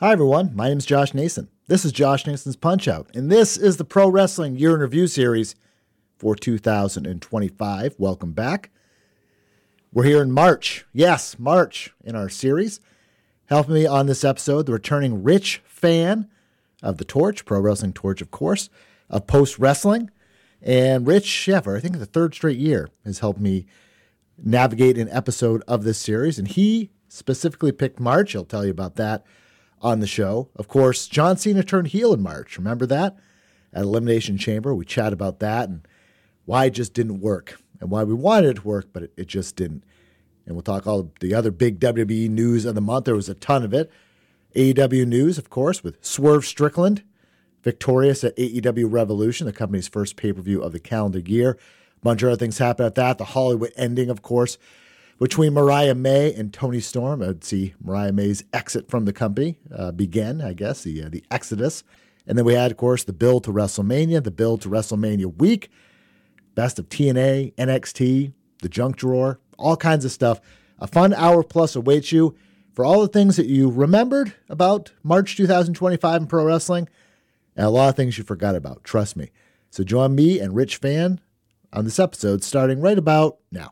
Hi, everyone. My name is Josh Nason. This is Josh Nason's Punch-Out, and this is the Pro Wrestling Year in Review series for 2025. Welcome back. We're here in March. Yes, March in our series. Helping me on this episode, the returning Rich Fann of the Torch, Pro Wrestling Torch, of course, of Post Wrestling. And Rich Sheffer, I think the third straight year, has helped me navigate an episode of this series. And he specifically picked March. He'll tell you about that on the show. Of course, John Cena turned heel in March. Remember that? At Elimination Chamber, we chat about that and why it just didn't work and why we wanted it to work, but it just didn't. And we'll talk all the other big WWE news of the month. There was a ton of it. AEW news, of course, with Swerve Strickland victorious at AEW Revolution, the company's first pay-per-view of the calendar year. A bunch of other things happened at that. The Hollywood ending, of course, between Mariah May and Toni Storm. I'd see Mariah May's exit from the company begin, I guess, the exodus. And then we had, of course, the build to WrestleMania, the build to WrestleMania week, best of TNA, NXT, the junk drawer, all kinds of stuff. A fun hour plus awaits you for all the things that you remembered about March 2025 in pro wrestling and a lot of things you forgot about. Trust me. So join me and Rich Fann on this episode starting right about now.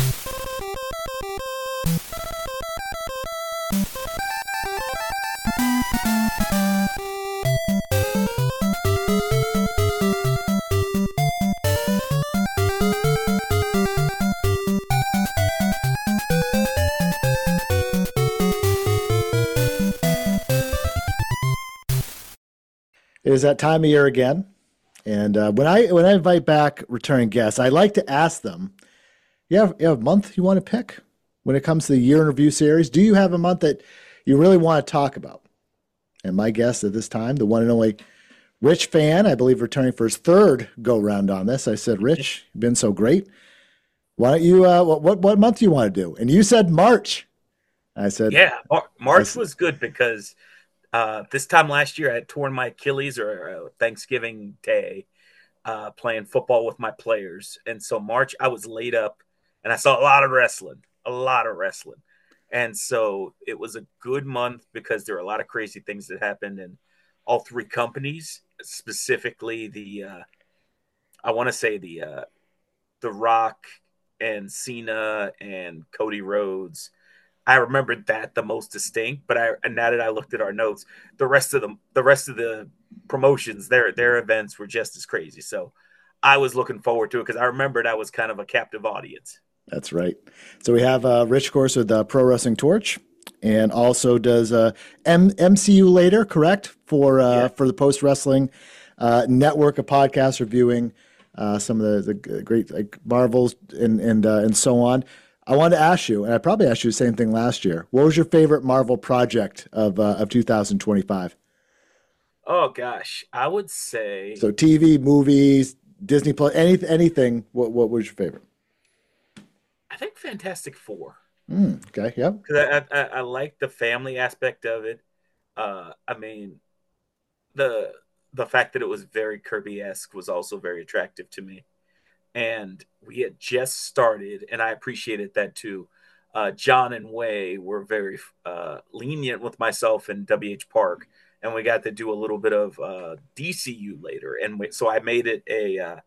It is that time of year again, and when I invite back returning guests, I like to ask them, you have a month you want to pick when it comes to the Year in Review series? Do you have a month that you really want to talk about? And my guest at this time, the one and only Rich Fann, I believe returning for his third go-round on this. I said, Rich, you've been so great. Why don't you, what month do you want to do? And you said March. I said, yeah, March was good because this time last year, I had torn my Achilles or Thanksgiving Day playing football with my players. And so March, I was laid up and I saw a lot of wrestling. And so it was a good month because there were a lot of crazy things that happened in all three companies, specifically the Rock and Cena and Cody Rhodes. I remembered that the most distinct, but now that I looked at our notes, the rest of the promotions, their events were just as crazy. So I was looking forward to it because I remembered I was kind of a captive audience. That's right. So we have Rich, of course, with Pro Wrestling Torch, and also does MCU later, correct? For the Post Wrestling network of podcasts reviewing some of the great like Marvels and so on. I wanted to ask you, and I probably asked you the same thing last year. What was your favorite Marvel project of 2025? Oh gosh, I would say so. TV, movies, Disney Plus, anything. What was your favorite? I think Fantastic Four. Okay, yep. Because I like the family aspect of it. I mean, the fact that it was very Kirby-esque was also very attractive to me. And we had just started, and I appreciated that too. John and Way were very lenient with myself and WH Park, and we got to do a little bit of DCU later. And so I made it a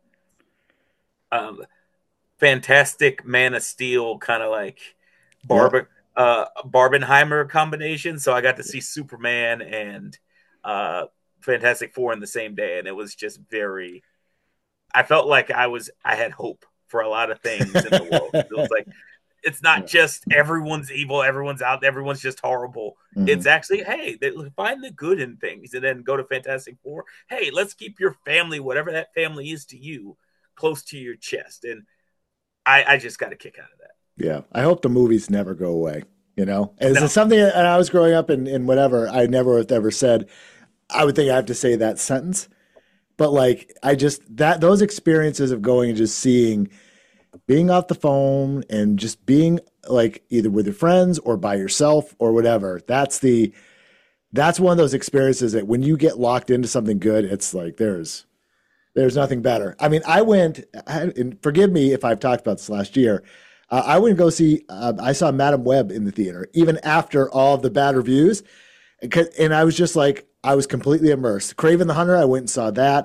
fantastic Man of Steel kind of like Barbenheimer combination. So I got to see Superman and Fantastic Four in the same day, and it was just very. I felt like I had hope for a lot of things in the world. It was like, it's not just everyone's evil, everyone's out, everyone's just horrible. Mm-hmm. It's actually, hey, find the good in things and then go to Fantastic Four. Hey, let's keep your family, whatever that family is to you, close to your chest. And I just got a kick out of that. Yeah. I hope the movies never go away, It's something that I was growing up in whatever, I never have ever said, I would think I have to say that sentence. But like, those experiences of going and just being off the phone and just being like either with your friends or by yourself or whatever, that's one of those experiences that when you get locked into something good, it's like, there's nothing better. I mean, and forgive me if I've talked about this last year. I went and go see, I saw Madam Web in the theater, even after all of the bad reviews. And I was just like, I was completely immersed. Craven the Hunter, I went and saw that.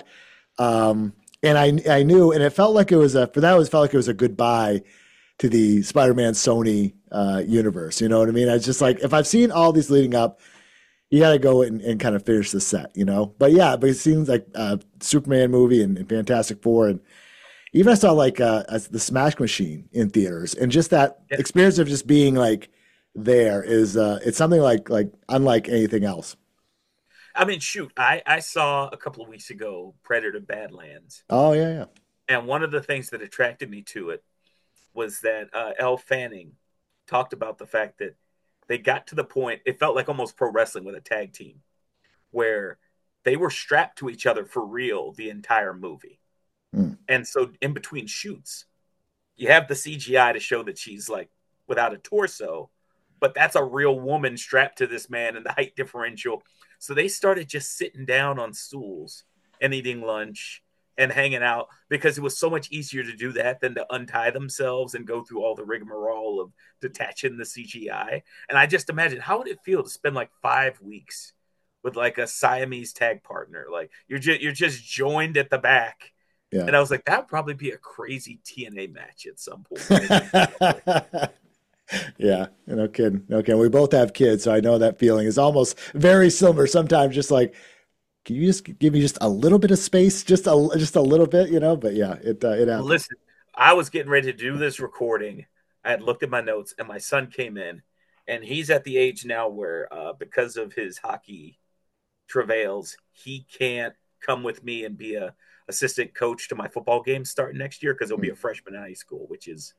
And I knew, and it felt like it was it felt like it was a goodbye to the Spider-Man Sony universe. You know what I mean? I was just like, if I've seen all these leading up, you got to go and kind of finish the set, you know? But it seems like Superman movie and Fantastic Four. And even I saw like the Smash Machine in theaters, and just that experience of just being like there is, it's something like unlike anything else. I mean, shoot, I saw a couple of weeks ago Predator Badlands. Oh, yeah. And one of the things that attracted me to it was that Elle Fanning talked about the fact that they got to the point, it felt like almost pro wrestling with a tag team, where they were strapped to each other for real the entire movie. And so in between shoots, you have the CGI to show that she's like without a torso, but that's a real woman strapped to this man and the height differential. So they started just sitting down on stools and eating lunch and hanging out, because it was so much easier to do that than to untie themselves and go through all the rigmarole of detaching the CGI. And I just imagine, how would it feel to spend like 5 weeks with like a Siamese tag partner? Like you're just joined at the back. Yeah. And I was like, that would probably be a crazy TNA match at some point. Yeah, no kidding. We both have kids, so I know that feeling is almost very similar. Sometimes just like, can you just give me just a little bit of space, just a little bit, you know? But yeah, it happens. Listen, I was getting ready to do this recording. I had looked at my notes, and my son came in, and he's at the age now where, because of his hockey travails, he can't come with me and be a assistant coach to my football games starting next year, because he'll be a freshman in high school, which is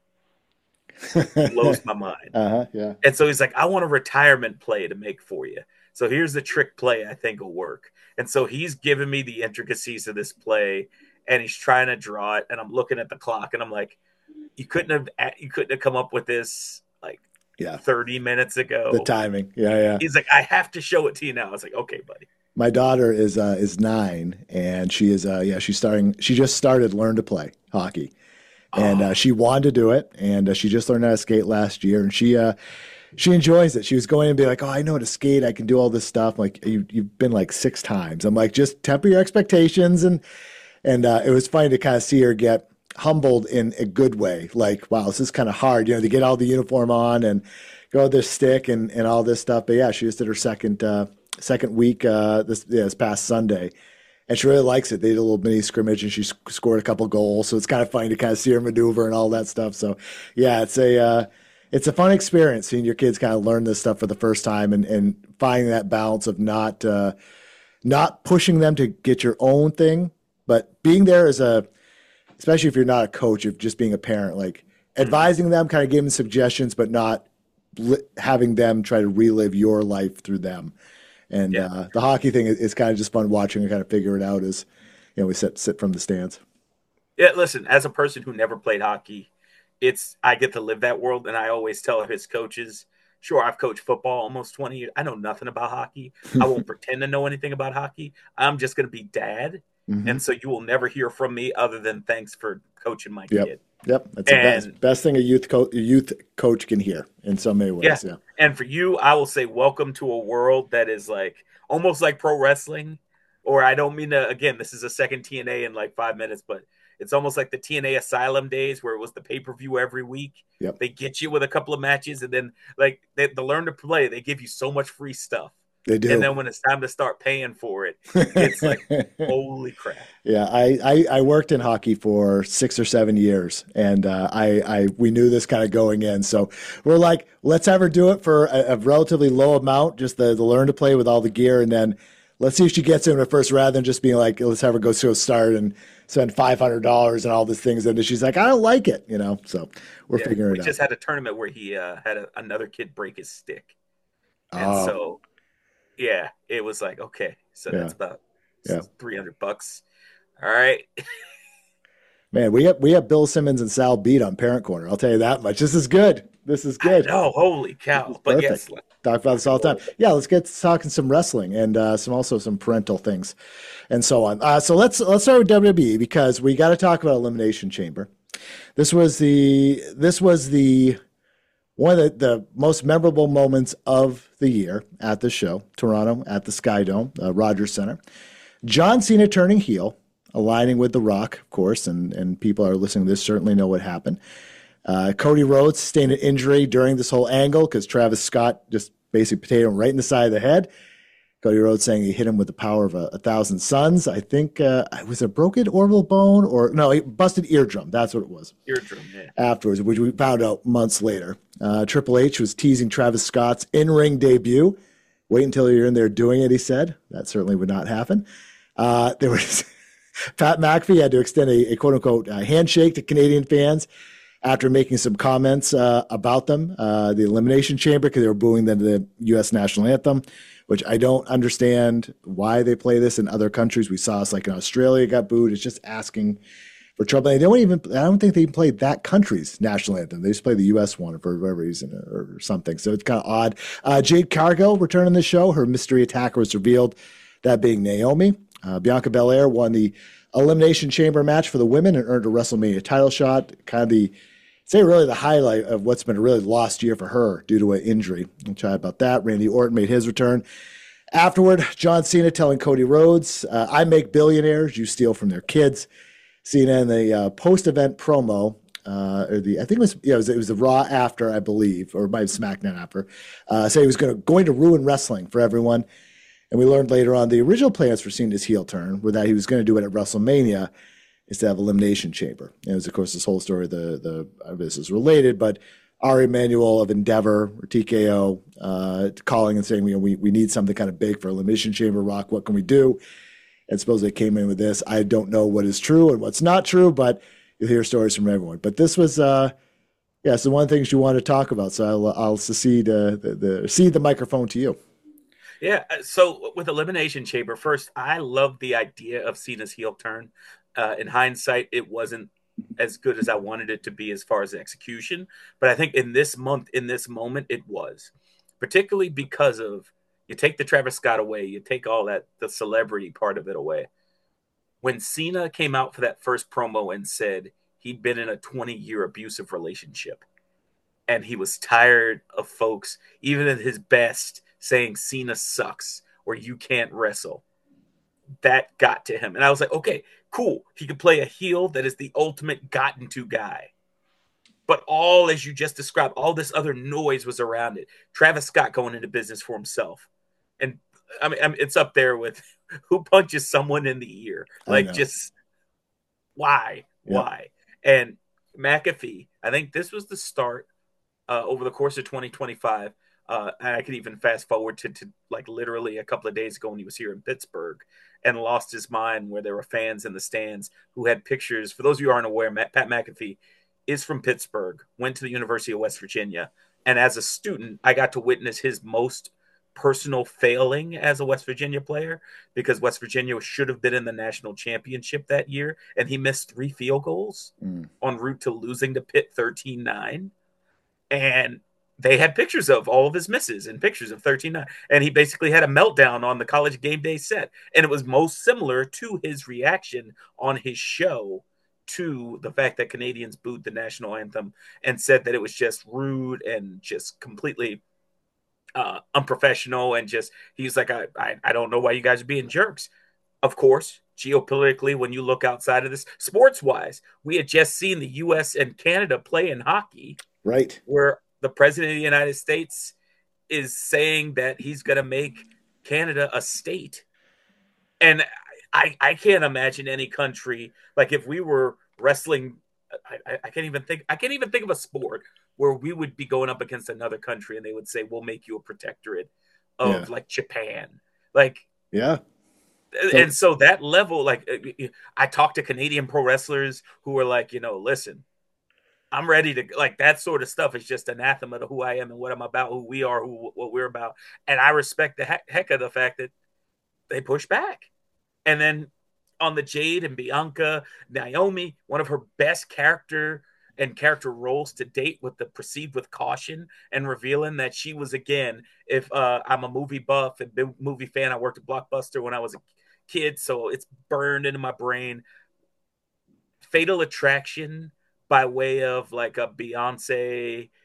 blows my mind. Yeah. And so he's like, I want a retirement play to make for you. So here's the trick play I think will work. And so he's giving me the intricacies of this play, and he's trying to draw it. And I'm looking at the clock, and I'm like, you couldn't have come up with this like 30 minutes ago. The timing. Yeah. He's like, I have to show it to you now. I was like, okay, buddy. My daughter is 9, and she is she just started learn to play hockey. And she wanted to do it, and she just learned how to skate last year, and she enjoys it. She was going and be like, oh, I know how to skate. I can do all this stuff. I'm like, you've been like 6 times. I'm like, just temper your expectations. And it was funny to kind of see her get humbled in a good way. Like, wow, this is kind of hard, to get all the uniform on and go with this stick and all this stuff. But yeah, she just did her second week this past Sunday. And she really likes it. They did a little mini scrimmage, and she scored a couple goals. So it's kind of funny to kind of see her maneuver and all that stuff. So yeah, it's a fun experience seeing your kids kind of learn this stuff for the first time, and finding that balance of not pushing them to get your own thing, but being there especially if you're not a coach, of just being a parent, like advising them, kind of giving suggestions, but not having them try to relive your life through them. And the hockey thing is kind of just fun watching and kind of figure it out as, we sit from the stands. Yeah, listen, as a person who never played hockey, I get to live that world. And I always tell his coaches, sure, I've coached football almost 20 years. I know nothing about hockey. I won't pretend to know anything about hockey. I'm just going to be dad. Mm-hmm. And so you will never hear from me other than thanks for coaching my kid. Yep. That's the best thing a youth coach can hear in so many ways. Yeah. And for you, I will say welcome to a world that is like almost like pro wrestling. Or I don't mean to, again, this is a second TNA in like 5 minutes, but it's almost like the TNA Asylum days where it was the pay-per-view every week. Yep. They get you with a couple of matches, and then like they learn to play. They give you so much free stuff. They do. And then when it's time to start paying for it, it's like, holy crap. Yeah, I worked in hockey for 6 or 7 years, and we knew this kind of going in. So we're like, let's have her do it for a relatively low amount, just the learn to play with all the gear, and then let's see if she gets in at first, rather than just being like, let's have her go to a start and spend $500 and all these things. And she's like, I don't like it, So we're figuring it out. We just had a tournament where he had another kid break his stick. And so, yeah, it was like, okay, so that's about $300. All right. Man, we have Bill Simmons and Sal Beat on Parent Corner. I'll tell you that much. This is good. Oh, holy cow. But yes. Talk about this all the time. Yeah, let's get to talking some wrestling and some parental things and so on. So let's start with WWE, because we got to talk about Elimination Chamber. This was the one of the most memorable moments of the year at the show, Toronto at the Sky Dome, Rogers Center. John Cena turning heel, aligning with The Rock, of course, and people are listening to this certainly know what happened. Cody Rhodes sustained an injury during this whole angle because Travis Scott just basically potatoed him right in the side of the head. Cody Rhodes saying he hit him with the power of a thousand suns. I think was a broken orbital bone or no, he busted eardrum. That's what it was. Eardrum, yeah. Afterwards, which we found out months later. Triple H was teasing Travis Scott's in-ring debut. Wait until you're in there doing it, he said. That certainly would not happen. There was Pat McAfee had to extend a quote-unquote handshake to Canadian fans after making some comments about them, the Elimination Chamber, because they were booing them to the U.S. national anthem, which I don't understand why they play this in other countries. We saw us like in Australia got booed. It's just asking for trouble. I don't think they even played that country's national anthem. They just play the U.S. one for whatever reason or something. So it's kind of odd. Jade Cargill returning the show. Her mystery attacker was revealed, that being Naomi. Bianca Belair won the Elimination Chamber match for the women and earned a WrestleMania title shot. Kind of really the highlight of what's been a really lost year for her due to an injury. We'll chat about that. Randy Orton made his return. Afterward, John Cena telling Cody Rhodes, I make billionaires, you steal from their kids. Cena in the post-event promo, I think it was the Raw after, I believe, or by SmackDown after, say he was going to ruin wrestling for everyone. And we learned later on the original plans for Cena's heel turn were that he was going to do it at WrestleMania instead of Elimination Chamber. And it was, of course, this whole story, this is related, but Ari Emanuel of Endeavor, or TKO, calling and saying, we need something kind of big for Elimination Chamber. Rock, what can we do? And suppose they came in with this. I don't know what is true and what's not true, but you'll hear stories from everyone. But this was, so one of the things you want to talk about. So I'll cede the microphone to you. Yeah, so with Elimination Chamber, first, I love the idea of Cena's heel turn. In hindsight, it wasn't as good as I wanted it to be as far as execution. But I think in this moment, it was. Particularly because of, you take the Travis Scott away, you take all that, the celebrity part of it away. When Cena came out for that first promo and said he'd been in a 20-year abusive relationship, and he was tired of folks, even at his best, saying Cena sucks or you can't wrestle, that got to him. And I was like, okay, cool. He could play a heel that is the ultimate gotten to guy. But all, as you just described, all this other noise was around it. Travis Scott going into business for himself. And I mean it's up there with who punches someone in the ear. Like, just why? Yep. Why? And McAfee, I think this was the start over the course of 2025. And I could even fast forward to like literally a couple of days ago when he was here in Pittsburgh and lost his mind, where there were fans in the stands who had pictures. For those of you who aren't aware, Pat McAfee is from Pittsburgh, went to the University of West Virginia. And as a student, I got to witness his most personal failing as a West Virginia player, because West Virginia should have been in the national championship that year. And he missed 3 field goals en route to losing to Pitt 13-9. And they had pictures of all of his misses and pictures of 13-9. And he basically had a meltdown on the College Game Day set. And it was most similar to his reaction on his show to the fact that Canadians booed the national anthem and said that it was just rude and just completely unprofessional. And just, he's like, I don't know why you guys are being jerks. Of course, geopolitically, when you look outside of this, sports-wise, we had just seen the U.S. and Canada play in hockey. Right. Where the president of the United States is saying that he's going to make Canada a state. And I can't imagine any country, like if we were wrestling, I can't even think of a sport where we would be going up against another country and they would say, we'll make you a protectorate of like Japan. Like, yeah. And so that level, like I talked to Canadian pro wrestlers who were like, listen, I'm ready to, like, that sort of stuff is just anathema to who I am and what I'm about, who we are, what we're about. And I respect the heck of the fact that they push back. And then on the Jade and Bianca, Naomi, one of her best character roles to date, with the Proceed with Caution and revealing that she was, again, if I'm a movie buff and big movie fan, I worked at Blockbuster when I was a kid, so it's burned into my brain. Fatal Attraction, by way of like a Beyonce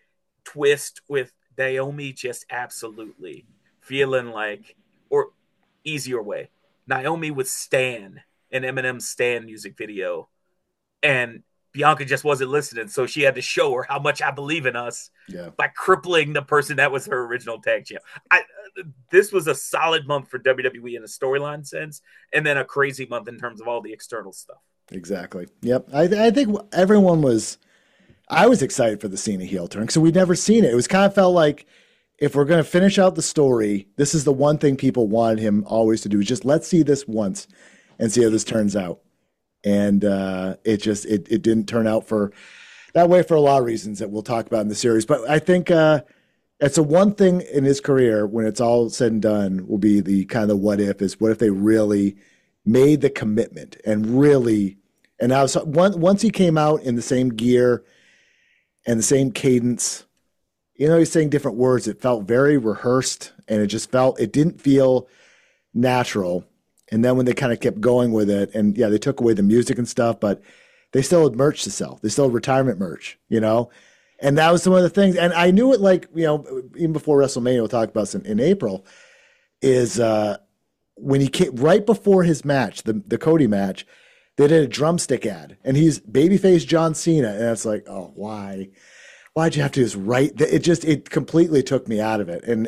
twist with Naomi just absolutely feeling like, or easier way, Naomi would Stan an Eminem Stan music video, and Bianca just wasn't listening, so she had to show her how much I believe in us by crippling the person that was her original tag champ. This was a solid month for WWE in a storyline sense, and then a crazy month in terms of all the external stuff. Exactly. Yep. I think everyone was. I was excited for the Cena heel turn because we'd never seen it. It was kind of felt like if we're going to finish out the story, this is the one thing people wanted him always to do. Is just let's see this once and see how this turns out. And it didn't turn out for that way for a lot of reasons that we'll talk about in the series. But I think it's a one thing in his career when it's all said and done will be the kind of what if they really made the commitment and really, and now once he came out in the same gear and the same cadence, he's saying different words. It felt very rehearsed and it didn't feel natural. And then when they kind of kept going with it, and they took away the music and stuff, but they still had merch to sell. They still had retirement merch, and that was some of the things. And I knew it even before WrestleMania, we'll talk about this in April, is when he came right before his match, the Cody match, they did a drumstick ad, and he's babyface John Cena, and it's like, oh, why? Why'd you have to do this right? It completely took me out of it, and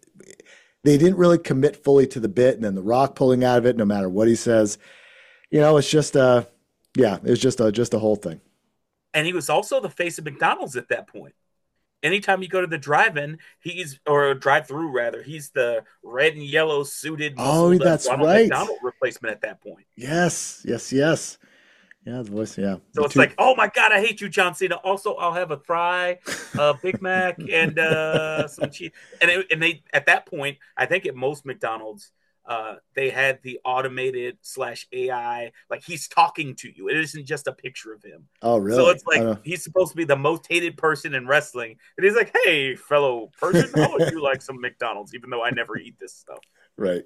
they didn't really commit fully to the bit, and then The Rock pulling out of it, no matter what he says, it's just it was just a whole thing. And he was also the face of McDonald's at that point. Anytime you go to the drive-in, or drive-through rather, he's the red and yellow suited. Oh, that's Ronald right. McDonald replacement at that point. Yes. Yeah, the voice. Yeah. So it's like, oh my God, I hate you, John Cena. Also, I'll have a fry, a Big Mac, and some cheese. And they at that point, I think at most McDonald's, they had the automated /AI, like he's talking to you. It isn't just a picture of him. Oh, really? So it's like he's supposed to be the most hated person in wrestling, and he's like, "Hey, fellow person, how would you like some McDonald's?" Even though I never eat this stuff. Right.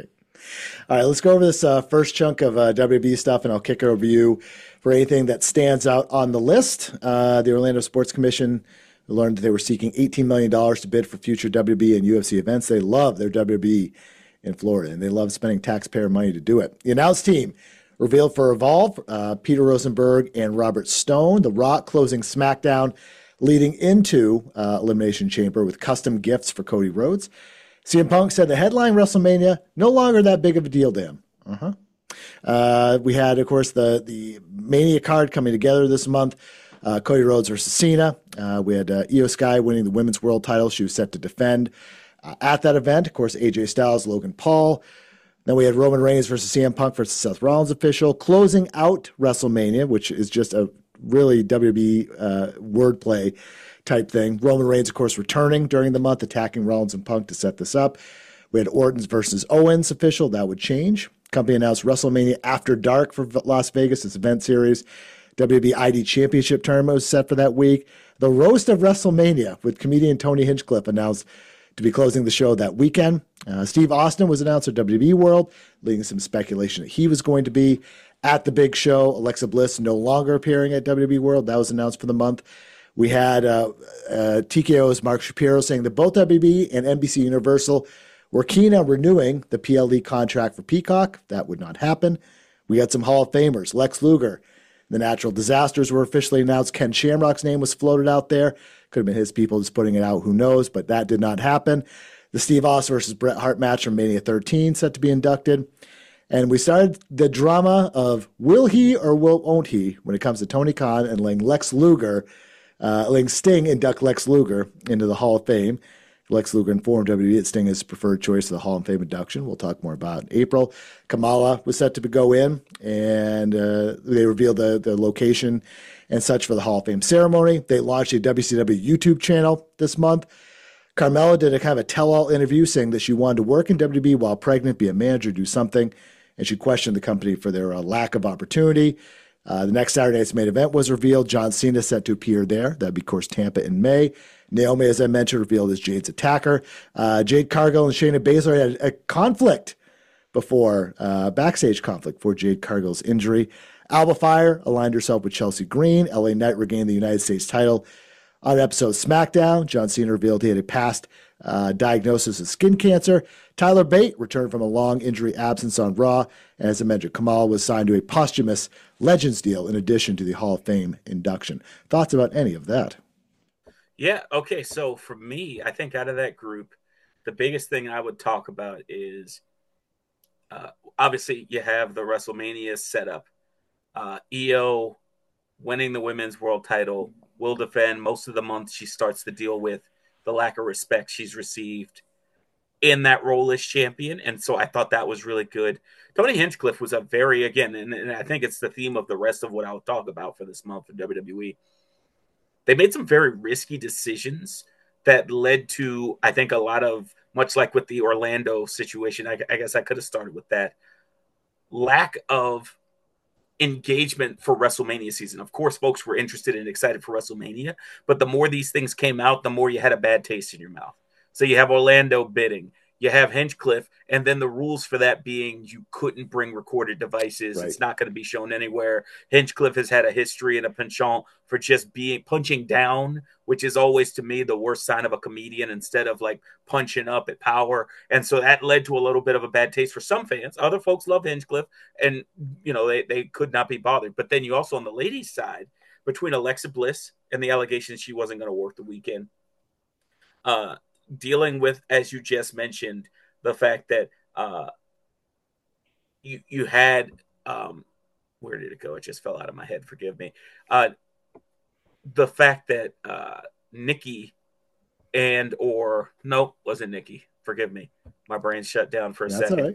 All right, let's go over this first chunk of WB stuff, and I'll kick it over to you for anything that stands out on the list. The Orlando Sports Commission learned that they were seeking $18 million to bid for future WB and UFC events. They love their WB in Florida, and they love spending taxpayer money to do it. The announced team revealed for Evolve, Peter Rosenberg and Robert Stone. The Rock closing SmackDown, leading into Elimination Chamber with custom gifts for Cody Rhodes. CM Punk said the headline WrestleMania, no longer that big of a deal to him. We had, of course, the Mania card coming together this month. Cody Rhodes versus Cena. We had Io Sky winning the women's world title. She was set to defend at that event. Of course, AJ Styles, Logan Paul. Then we had Roman Reigns versus CM Punk versus Seth Rollins official. Closing out WrestleMania, which is just a really WWE wordplay type thing. Roman Reigns, of course, returning during the month, attacking Rollins and Punk to set this up. We had Orton's versus Owens official. That would change. Company announced WrestleMania After Dark for Las Vegas, this event series. WWE ID Championship tournament was set for that week. The Roast of WrestleMania with comedian Tony Hinchcliffe announced to be closing the show that weekend. Steve Austin was announced at WWE World, leading some speculation that he was going to be at the big show. Alexa Bliss no longer appearing at WWE World. That was announced for the month. We had TKO's Mark Shapiro saying that both WB and NBC Universal were keen on renewing the PLE contract for Peacock. That would not happen. We had some Hall of Famers. Lex Luger. The natural disasters were officially announced. Ken Shamrock's name was floated out there. Could have been his people just putting it out. Who knows? But that did not happen. The Steve Austin versus Bret Hart match from Mania 13 set to be inducted. And we started the drama of will he or won't he when it comes to Tony Khan and letting Sting induct Lex Luger into the Hall of Fame. Lex Luger informed WWE that Sting is his preferred choice for the Hall of Fame induction. We'll talk more about in April. Kamala was set to go in, and they revealed the location and such for the Hall of Fame ceremony. They launched a WCW YouTube channel this month. Carmella did a kind of a tell-all interview saying that she wanted to work in WWE while pregnant, be a manager, do something, and she questioned the company for their lack of opportunity. The next Saturday night's main event was revealed. John Cena set to appear there. That'd be, of course, Tampa in May. Naomi, as I mentioned, revealed as Jade's attacker. Jade Cargill and Shayna Baszler had a conflict before, backstage conflict before Jade Cargill's injury. Alba Fire aligned herself with Chelsea Green. LA Knight regained the United States title On an episode of SmackDown, John Cena revealed he had a past diagnosis of skin cancer. Tyler Bate returned from a long injury absence on Raw, and as I mentioned, Kamal was signed to a posthumous Legends deal in addition to the Hall of Fame induction. Thoughts about any of that? Yeah, okay, so for me, I think out of that group, the biggest thing I would talk about is obviously you have the WrestleMania setup. Io winning the women's world title will defend most of the month. She starts to deal with the lack of respect she's received in that role as champion. And so I thought that was really good. Tony Hinchcliffe was a very, again, and I think it's the theme of the rest of what I'll talk about for this month in WWE. They made some very risky decisions that led to, I think, a lot of, much like with the Orlando situation, I guess I could have started with that, lack of engagement for WrestleMania season. Of course, folks were interested and excited for WrestleMania, but the more these things came out, the more you had a bad taste in your mouth. So you have Orlando bidding, you have Hinchcliffe, and then the rules for that being you couldn't bring recorded devices. Right. It's not going to be shown anywhere. Hinchcliffe has had a history and a penchant for just punching down, which is always to me the worst sign of a comedian, instead of like punching up at power. And so that led to a little bit of a bad taste for some fans. Other folks love Hinchcliffe, and you know they could not be bothered. But then you also, on the ladies' side, between Alexa Bliss and the allegations she wasn't going to work the weekend, dealing with, as you just mentioned, the fact that you had where did it go? It just fell out of my head. Forgive me. The fact that Nikki wasn't Nikki. Forgive me. My brain shut down for a second. All right.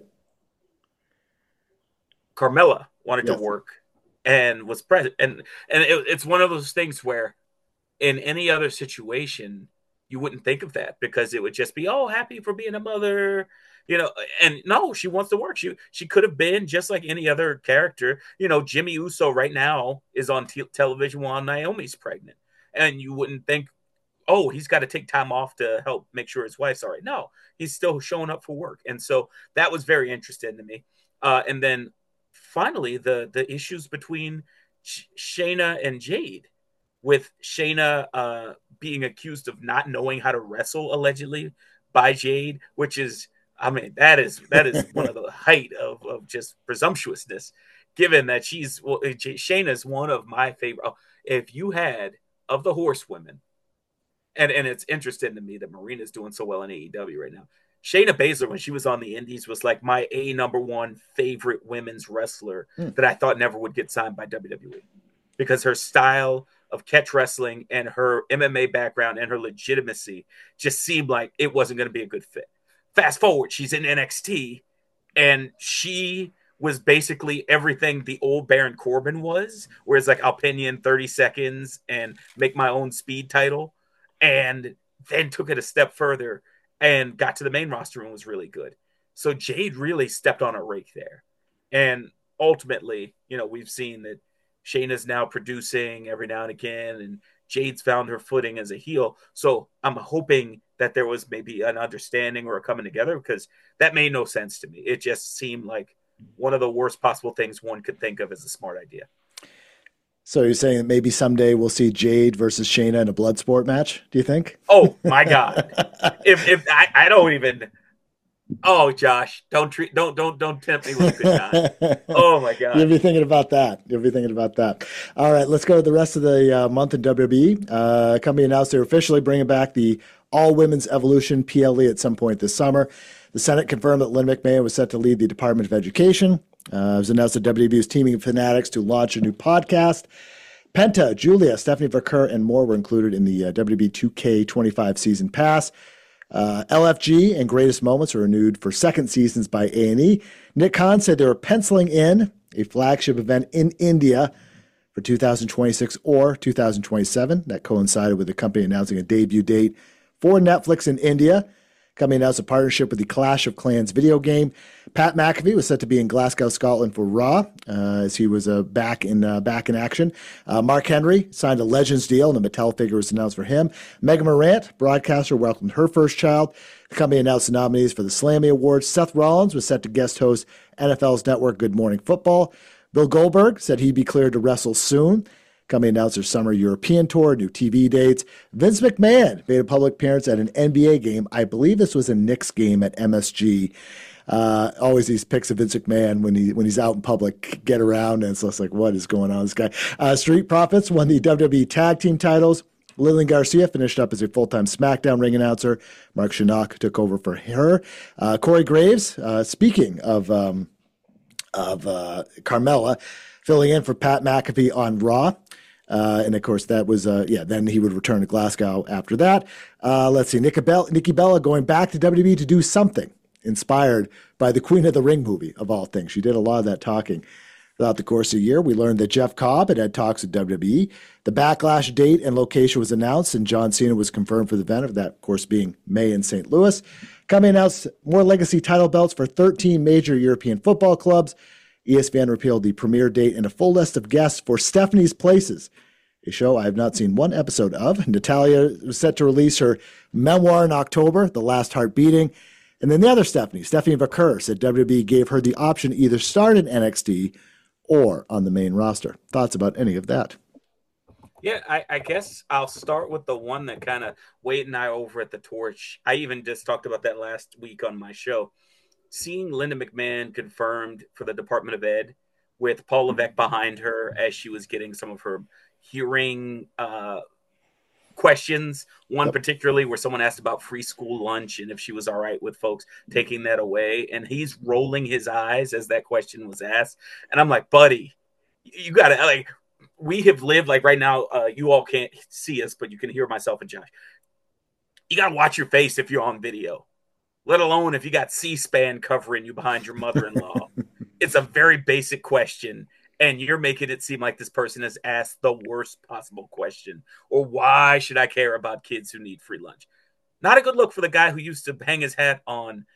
Carmella wanted to work and was present, and it's one of those things where in any other situation you wouldn't think of that, because it would just be, oh, happy for being a mother, you know. And no, she wants to work. She could have been just like any other character. You know, Jimmy Uso right now is on television while Naomi's pregnant, and you wouldn't think, oh, he's got to take time off to help make sure his wife's all right. No, he's still showing up for work. And so that was very interesting to me. And then finally, the issues between Shayna and Jade, with Shayna being accused of not knowing how to wrestle, allegedly, by Jade, which is, I mean, that is one of the height of just presumptuousness, given that Shayna's one of my favorite. If you had, of the horsewomen, and it's interesting to me that Marina's doing so well in AEW right now, Shayna Baszler, when she was on the Indies, was like my number one favorite women's wrestler that I thought never would get signed by WWE, because her style of catch wrestling and her MMA background and her legitimacy just seemed like it wasn't going to be a good fit. Fast forward, she's in NXT, and she was basically everything the old Baron Corbin was, whereas like, I'll pin you in 30 seconds and make my own speed title, and then took it a step further and got to the main roster and was really good. So Jade really stepped on a rake there. And ultimately, you know, we've seen that Shayna's now producing every now and again, and Jade's found her footing as a heel. So I'm hoping that there was maybe an understanding or a coming together, because that made no sense to me. It just seemed like one of the worst possible things one could think of as a smart idea. So you're saying that maybe someday we'll see Jade versus Shayna in a Bloodsport match, do you think? Oh my God. if I don't even, oh, Josh, don't tempt me with a good time. Oh my God. You'll be thinking about that. All right, let's go to the rest of the month in WWE. Company announced they're officially bringing back the All-Women's Evolution PLE at some point this summer. The Senate confirmed that Lynn McMahon was set to lead the Department of Education. It was announced that WWE is teaming with Fanatics to launch a new podcast. Penta, Julia, Stephanie Verker, and more were included in the WWE 2K25 season pass. LFG and Greatest Moments are renewed for second seasons by A&E. Nick Khan said they were penciling in a flagship event in India for 2026 or 2027. That coincided with the company announcing a debut date for Netflix in India. Company announced a partnership with the Clash of Clans video game. Pat McAfee was set to be in Glasgow, Scotland for Raw, as he was back in action. Mark Henry signed a Legends deal, and a Mattel figure was announced for him. Megan Morant, broadcaster, welcomed her first child. The company announced the nominees for the Slammy Awards. Seth Rollins was set to guest host NFL's network Good Morning Football. Bill Goldberg said he'd be cleared to wrestle soon. Company announced their summer European tour, new TV dates. Vince McMahon made a public appearance at an NBA game. I believe this was a Knicks game at MSG. Always these pics of Vince McMahon when he's out in public get around, and so it's like, what is going on with this guy? Street Profits won the WWE Tag Team titles. Lillian Garcia finished up as a full-time SmackDown ring announcer. Mark Shinnok took over for her. Corey Graves, speaking of Carmella, filling in for Pat McAfee on Raw. And of course, that was, then he would return to Glasgow after that. Let's see, Nikki Bella going back to WWE to do something inspired by the Queen of the Ring movie, of all things. She did a lot of that talking. Throughout the course of the year, we learned that Jeff Cobb had talks with WWE. The Backlash date and location was announced, and John Cena was confirmed for the event, of that, of course, being May in St. Louis. Company announced more legacy title belts for 13 major European football clubs. ESPN revealed the premiere date and a full list of guests for Stephanie's Places, a show I have not seen one episode of. Natalya was set to release her memoir in October, The Last Heart Beating. And then the other Stephanie Vaquer, said WWE gave her the option to either start in NXT or on the main roster. Thoughts about any of that? Yeah, I guess I'll start with the one that kind of Wade and I over at the Torch. I even just talked about that last week on my show. Seeing Linda McMahon confirmed for the Department of Ed with Paul Levesque behind her as she was getting some of her hearing questions. One particularly where someone asked about free school lunch and if she was all right with folks taking that away. And he's rolling his eyes as that question was asked. And I'm like, buddy, you got to, like, we have lived, like right now, you all can't see us, but you can hear myself and Josh. You got to watch your face if you're on video, let alone if you got C-SPAN covering you behind your mother-in-law. It's a very basic question. And you're making it seem like this person has asked the worst possible question. Or why should I care about kids who need free lunch? Not a good look for the guy who used to hang his hat on,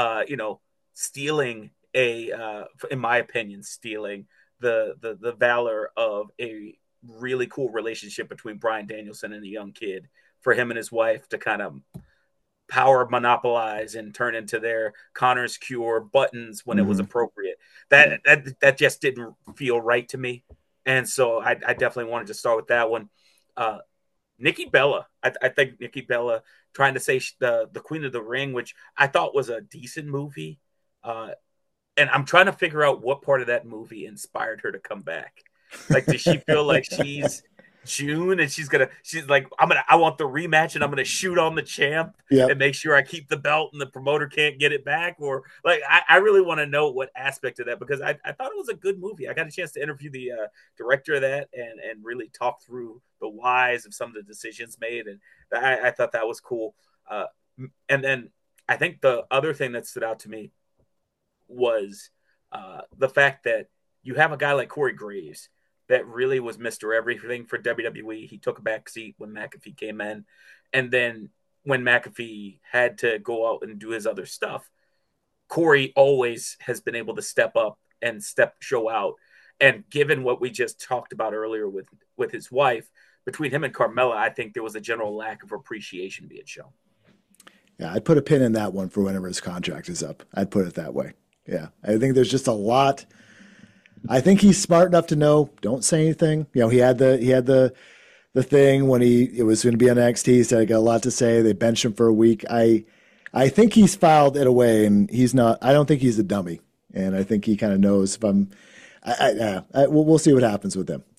stealing in my opinion, stealing the valor of a really cool relationship between Bryan Danielson and a young kid for him and his wife to kind of power monopolize and turn into their Connor's Cure buttons when it was appropriate. That just didn't feel right to me. And so I definitely wanted to start with that one. Nikki Bella. I think Nikki Bella trying to say the Queen of the Ring, which I thought was a decent movie. And I'm trying to figure out what part of that movie inspired her to come back. Like, does she feel like she's June and she's like, I want the rematch and I'm gonna shoot on the champ and make sure I keep the belt and the promoter can't get it back? Or like, I really want to know what aspect of that, because I thought it was a good movie. I got a chance to interview the director of that and really talk through the whys of some of the decisions made, and I thought that was cool. And then I think the other thing that stood out to me was the fact that you have a guy like Corey Graves that really was Mr. Everything for WWE. He took a back seat when McAfee came in. And then when McAfee had to go out and do his other stuff, Corey always has been able to step up and show out. And given what we just talked about earlier with his wife, between him and Carmella, I think there was a general lack of appreciation being shown. Yeah, I'd put a pin in that one for whenever his contract is up. I'd put it that way. Yeah, I think there's just a lot. I think he's smart enough to know, don't say anything. You know, he had the thing when it was going to be on NXT. He said, I got a lot to say. They benched him for a week. I think he's filed it away, and he's not. I don't think he's a dummy, and I think he kind of knows if I'm. We'll see what happens with him.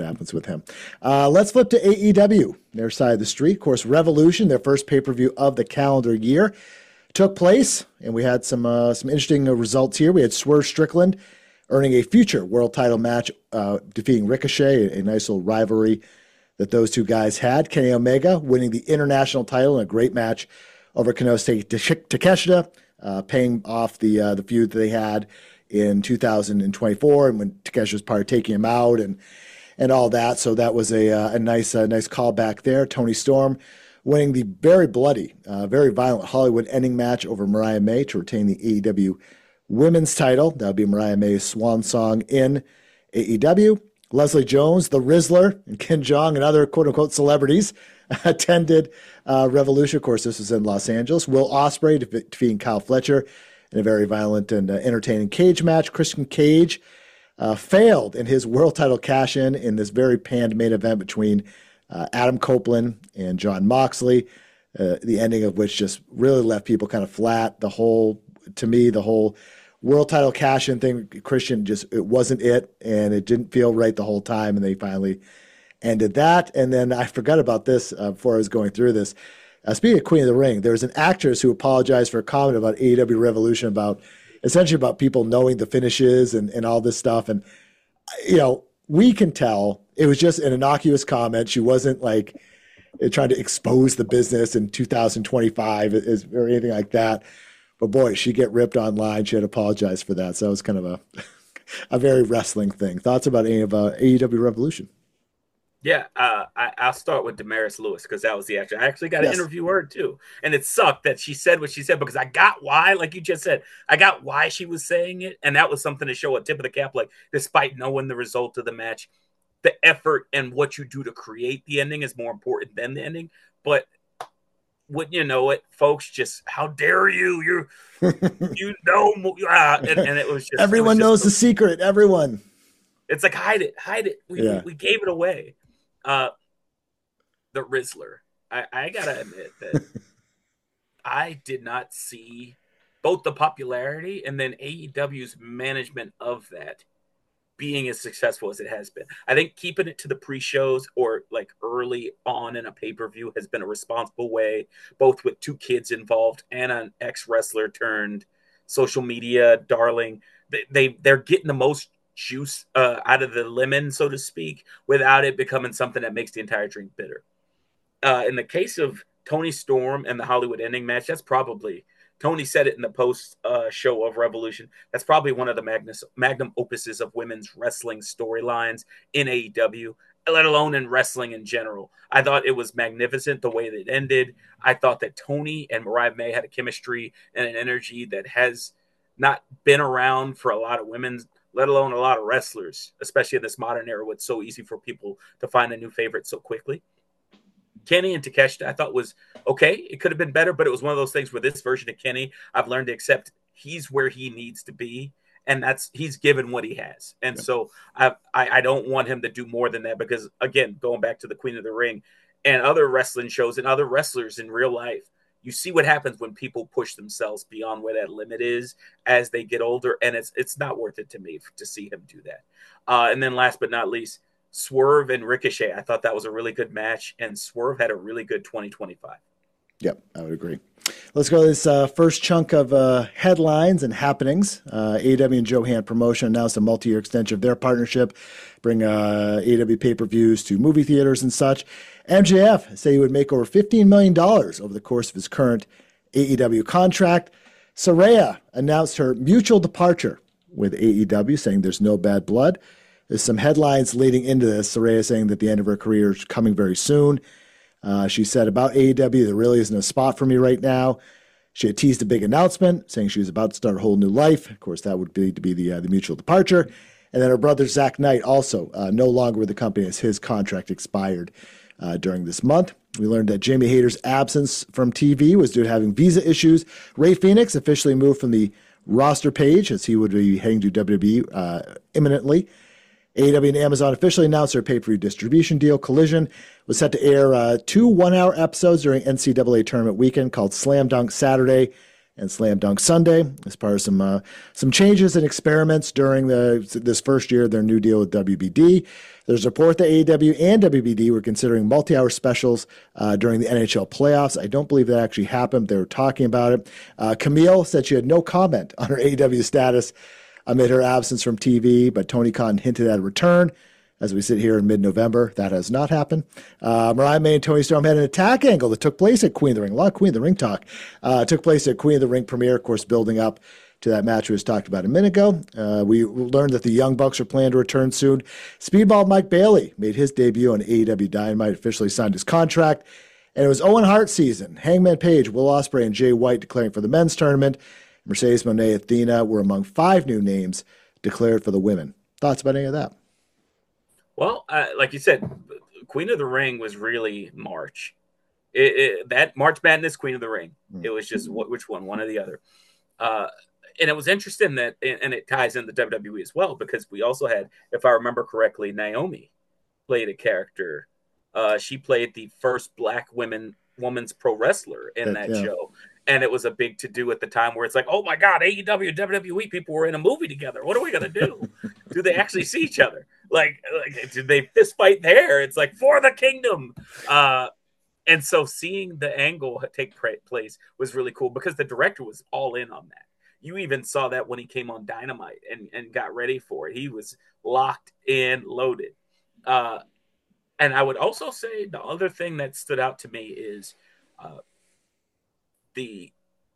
Let's flip to AEW, their side of the street. Of course, Revolution, their first pay-per-view of the calendar year, took place, and we had some interesting results here. We had Swerve Strickland earning a future world title match, defeating Ricochet, a nice little rivalry that those two guys had. Kenny Omega winning the international title in a great match over Konosuke Takeshita, paying off the feud that they had in 2024, and when Takeshita was part of taking him out and all that. So that was a nice callback there. Toni Storm winning the very bloody, very violent Hollywood ending match over Mariah May to retain the AEW women's title. That would be Mariah May's swan song in AEW. Leslie Jones, the Rizzler, and Ken Jeong and other quote-unquote celebrities attended Revolution. Of course, this was in Los Angeles. Will Ospreay defeating Kyle Fletcher in a very violent and entertaining cage match. Christian Cage failed in his world title cash-in this very panned main event between Adam Copeland and Jon Moxley, the ending of which just really left people kind of flat. The whole world title cash-in thing, Christian, it wasn't it, and it didn't feel right the whole time, and they finally ended that. And then I forgot about this before I was going through this. Speaking of Queen of the Ring, there was an actress who apologized for a comment about AEW Revolution essentially about people knowing the finishes and all this stuff. And, we can tell it was just an innocuous comment. She wasn't like trying to expose the business in 2025 or anything like that. But boy, she get ripped online. She had apologized for that. So that was kind of a very wrestling thing. Thoughts about any of AEW Revolution? Yeah, I'll start with Damaris Lewis because that was the actor. I actually got to interview her too, and it sucked that she said what she said because I got why, like you just said, I got why she was saying it, and that was something to show a tip of the cap. Like, despite knowing the result of the match, the effort and what you do to create the ending is more important than the ending. But wouldn't you know it, folks? Just how dare you? And it was just everyone knows the secret. Everyone. It's like hide it. We gave it away. The Rizzler. I gotta admit that I did not see both the popularity and then AEW's management of that being as successful as it has been. I think keeping it to the pre-shows or like early on in a pay-per-view has been a responsible way, both with two kids involved and an ex-wrestler turned social media darling. They're getting the most juice out of the lemon, so to speak, without it becoming something that makes the entire drink bitter. In the case of Toni Storm and the Hollywood Ending match, that's probably, Tony said it in the post show of Revolution, that's probably one of the magnum opuses of women's wrestling storylines in AEW, let alone in wrestling in general. I thought it was magnificent the way that it ended. I thought that Toni and Mariah May had a chemistry and an energy that has not been around for a lot of women's, let alone a lot of wrestlers, especially in this modern era where it's so easy for people to find a new favorite so quickly. Kenny and Takeshita, I thought was okay. It could have been better, but it was one of those things where this version of Kenny, I've learned to accept he's where he needs to be, and he's given what he has. And so I don't want him to do more than that because, again, going back to the Queen of the Ring and other wrestling shows and other wrestlers in real life, you see what happens when people push themselves beyond where that limit is as they get older, and it's not worth it to me to see him do that. And then last but not least, Swerve and Ricochet. I thought that was a really good match, and Swerve had a really good 2025. Yep, I would agree. Let's go to this first chunk of headlines and happenings. AEW and Johan Promotion announced a multi-year extension of their partnership, bring AEW pay-per-views to movie theaters and such. MJF said he would make over $15 million over the course of his current AEW contract. Saraya announced her mutual departure with AEW, saying there's no bad blood. There's some headlines leading into this. Saraya saying that the end of her career is coming very soon. She said about AEW, there really isn't a spot for me right now. She had teased a big announcement saying she was about to start a whole new life. Of course, that would be to be the mutual departure. And then her brother, Zach Knight, also no longer with the company as his contract expired during this month. We learned that Jamie Hayter's absence from TV was due to having visa issues. Ray Phoenix officially moved from the roster page as he would be heading to WWE imminently. AEW and Amazon officially announced their pay-per-view distribution deal. Collision was set to air 2 one-hour episodes during NCAA tournament weekend called Slam Dunk Saturday and Slam Dunk Sunday as part of some changes and experiments during this first year of their new deal with WBD. There's a report that AEW and WBD were considering multi-hour specials during the NHL playoffs. I don't believe that actually happened. They were talking about it. Camille said she had no comment on her AEW status amid her absence from TV, but Tony Khan hinted at a return. As we sit here in mid-November, that has not happened. Mariah May and Toni Storm had an attack angle that took place at Queen of the Ring. A lot of Queen of the Ring talk. Took place at Queen of the Ring premiere, of course, building up to that match we just talked about a minute ago. We learned that the Young Bucks are planned to return soon. Speedball Mike Bailey made his debut on AEW Dynamite, officially signed his contract. And it was Owen Hart season. Hangman Page, Will Ospreay, and Jay White declaring for the men's tournament. Mercedes Moné, Athena were among 5 new names declared for the women. Thoughts about any of that? Well, like you said, Queen of the Ring was really March. That March Madness, Queen of the Ring. It was just which one or the other. and it was interesting that, and it ties into WWE as well, because we also had, if I remember correctly, Naomi played a character. She played the first black woman's pro wrestler in that Yeah. show. And it was a big to do at the time where it's like, oh my God, AEW and WWE people were in a movie together. What are we going to do? Do they actually see each other? Like, did they fist fight there? It's like, for the kingdom. And so seeing the angle take place was really cool because the director was all in on that. You even saw that when he came on Dynamite and got ready for it. He was locked in, loaded. And I would also say the other thing that stood out to me is the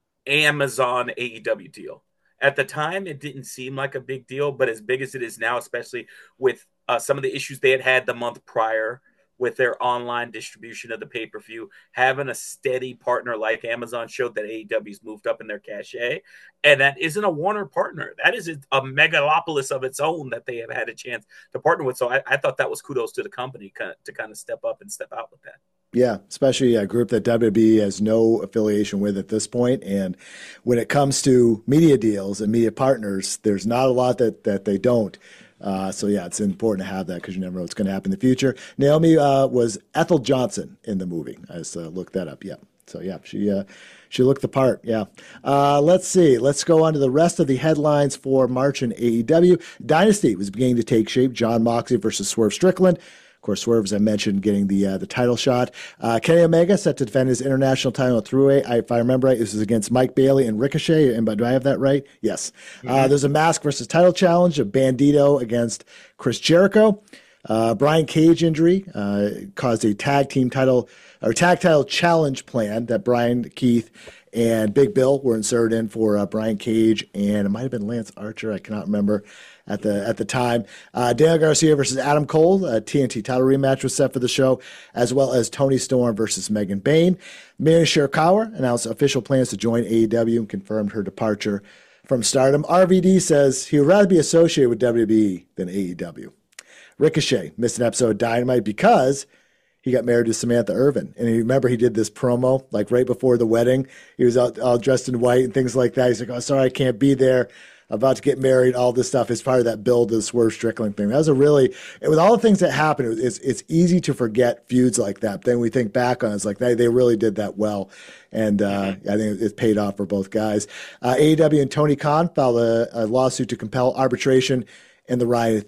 Amazon AEW deal. At the time, it didn't seem like a big deal, but as big as it is now, especially with some of the issues they had the month prior with their online distribution of the pay-per-view, having a steady partner like Amazon showed that AEW's moved up in their cachet. And that isn't a Warner partner. That is a megalopolis of its own that they have had a chance to partner with. So I thought that was kudos to the company to kind of step up and step out with that. Yeah, especially a group that WWE has no affiliation with at this point. And when it comes to media deals and media partners, there's not a lot that they don't. So, yeah, it's important to have that because you never know what's going to happen in the future. Naomi was Ethel Johnson in the movie. I just looked that up. Yeah. So, yeah, she looked the part. Yeah. Let's see. Let's go on to the rest of the headlines for March in AEW. Dynasty was beginning to take shape. Jon Moxley versus Swerve Strickland. Of course, Swerve, as I mentioned, getting the title shot. Kenny Omega set to defend his international title at Thruway. If I remember right, this is against Mike Bailey and Ricochet. And do I have that right? Yes. Mm-hmm. There's a mask versus title challenge of Bandito against Chris Jericho. Brian Cage injury caused a tag title challenge plan that Brian Keith and Big Bill were inserted in for Brian Cage, and it might have been Lance Archer. I cannot remember at the time. Daniel Garcia versus Adam Cole, a TNT title rematch was set for the show, as well as Toni Storm versus Megan Bayne. Miri Shirakawa announced official plans to join AEW and confirmed her departure from Stardom. RVD says he would rather be associated with WWE than AEW. Ricochet missed an episode of Dynamite because he got married to Samantha Irvin. And you remember he did this promo like right before the wedding. He was all dressed in white and things like that. He's like, oh, sorry, I can't be there. I'm about to get married. All this stuff is part of that build to the Swerve Strickland thing. That was with all the things that happened, it's easy to forget feuds like that. But then we think back on it, it's like they really did that well. And I think it paid off for both guys. AEW and Tony Khan filed a lawsuit to compel arbitration in the Ryan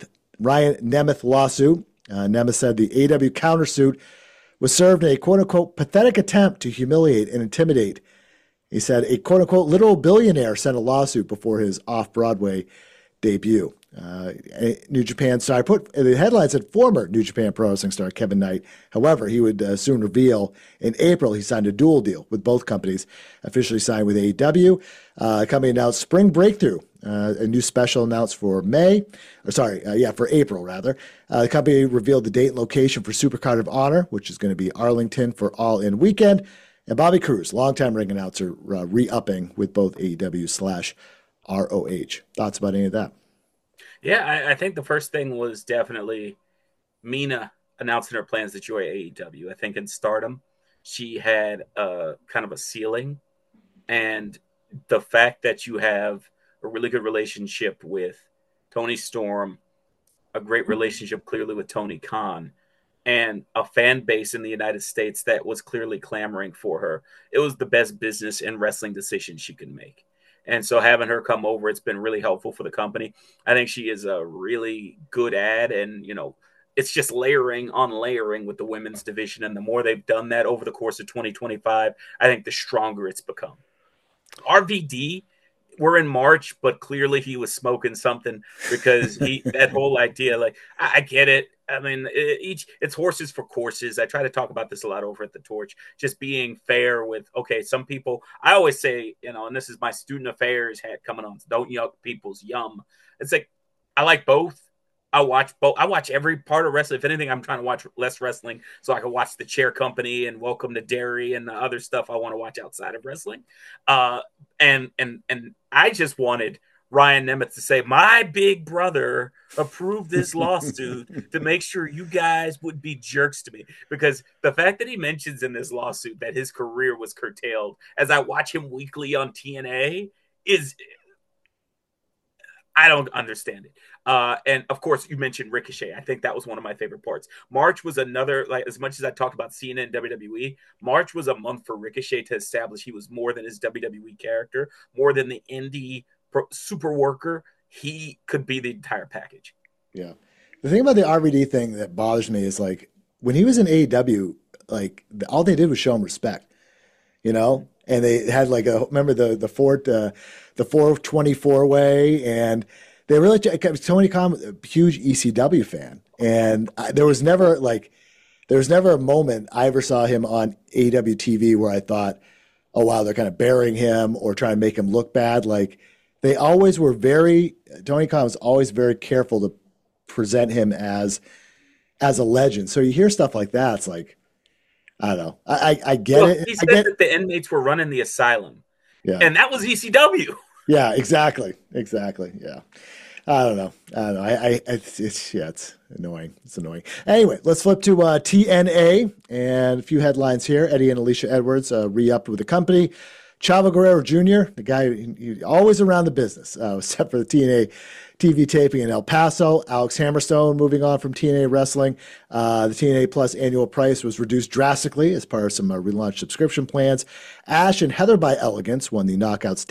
Nemeth lawsuit. Nemeth said the AEW countersuit was served in a quote-unquote pathetic attempt to humiliate and intimidate. He said a quote-unquote literal billionaire sent a lawsuit before his off-Broadway debut. New Japan star, the headline said former New Japan Pro Wrestling star Kevin Knight. However, he would soon reveal in April he signed a dual deal with both companies, officially signed with AEW. The company announced Spring Breakthrough, a new special announced for for April, rather. The company revealed the date and location for Supercard of Honor, which is going to be Arlington for All In Weekend. And Bobby Cruz, longtime ring announcer, re-upping with both AEW/ROH. Thoughts about any of that? Yeah, I think the first thing was definitely Mina announcing her plans to join AEW. I think in Stardom, she had kind of a ceiling. And the fact that you have a really good relationship with Toni Storm, a great relationship clearly with Tony Khan, and a fan base in the United States that was clearly clamoring for her. It was the best business and wrestling decision she could make. And so having her come over, it's been really helpful for the company. I think she is a really good ad, and, it's just layering on layering with the women's division. And the more they've done that over the course of 2025, I think the stronger it's become. RVD, we're in March, but clearly he was smoking something because that whole idea, like, I get it. I mean, it's horses for courses. I try to talk about this a lot over at the Torch, just being fair with, okay, some people, I always say, and this is my student affairs hat coming on, don't yuck people's yum. It's like, I like both. I watch both. I watch every part of wrestling. If anything, I'm trying to watch less wrestling so I can watch the Chair Company and Welcome to Derry and the other stuff I want to watch outside of wrestling. And I just wanted Ryan Nemeth to say, my big brother approved this lawsuit to make sure you guys would be jerks to me. Because the fact that he mentions in this lawsuit that his career was curtailed as I watch him weekly on TNA is I don't understand it. And of course, you mentioned Ricochet. I think that was one of my favorite parts. March was another, like, as much as I talked about Cena and WWE, March was a month for Ricochet to establish he was more than his WWE character, more than the indie super worker. He could be the entire package. Yeah. The thing about the RVD thing that bothers me is like when he was in AEW, like all they did was show him respect, you know? And they had like remember the 424 way, and they really Tony Khan was a huge ECW fan, and there was never a moment I ever saw him on AEW TV where I thought, oh wow, they're kind of burying him or trying to make him look bad. Like they always were Tony Khan was always very careful to present him as a legend. So you hear stuff like that, it's like, I don't know. I get it. He said that the inmates were running the asylum. Yeah. And that was ECW. Yeah, exactly. Yeah. I don't know. It's annoying. It's annoying. Anyway, let's flip to TNA and a few headlines here. Eddie and Alicia Edwards re-upped with the company. Chavo Guerrero Jr., the guy he always around the business, except for the TNA TV taping in El Paso. Alex Hammerstone moving on from TNA Wrestling. The TNA Plus annual price was reduced drastically as part of some relaunched subscription plans. Ash and Heather by Elegance won the Knockouts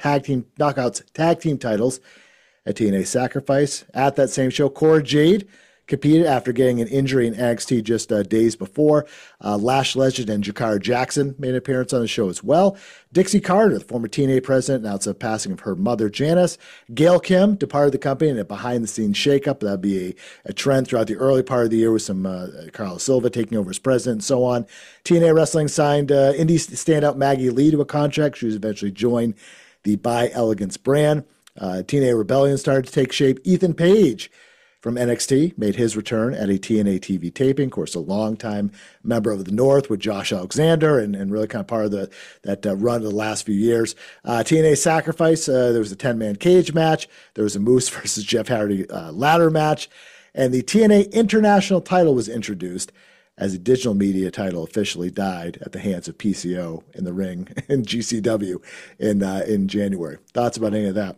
tag team titles at TNA Sacrifice. At that same show, Cora Jade competed after getting an injury in NXT just days before. Lash legend and Jakara Jackson made an appearance on the show as well. Dixie Carter, the former TNA president, announced the passing of her mother, Janice. Gail Kim departed the company in a behind-the-scenes shakeup. That would be a trend throughout the early part of the year with some Carlos Silva taking over as president and so on. TNA Wrestling signed indie standout Maggie Lee to a contract. She was eventually joined the By Elegance brand. TNA Rebellion started to take shape. Ethan Page from NXT made his return at a TNA TV taping. Of course, a longtime member of the North with Josh Alexander and really kind of part of that run of the last few years. TNA Sacrifice, there was a 10-man cage match. There was a Moose versus Jeff Hardy ladder match. And the TNA International title was introduced as a digital media title officially died at the hands of PCO in the ring in GCW in January. Thoughts about any of that?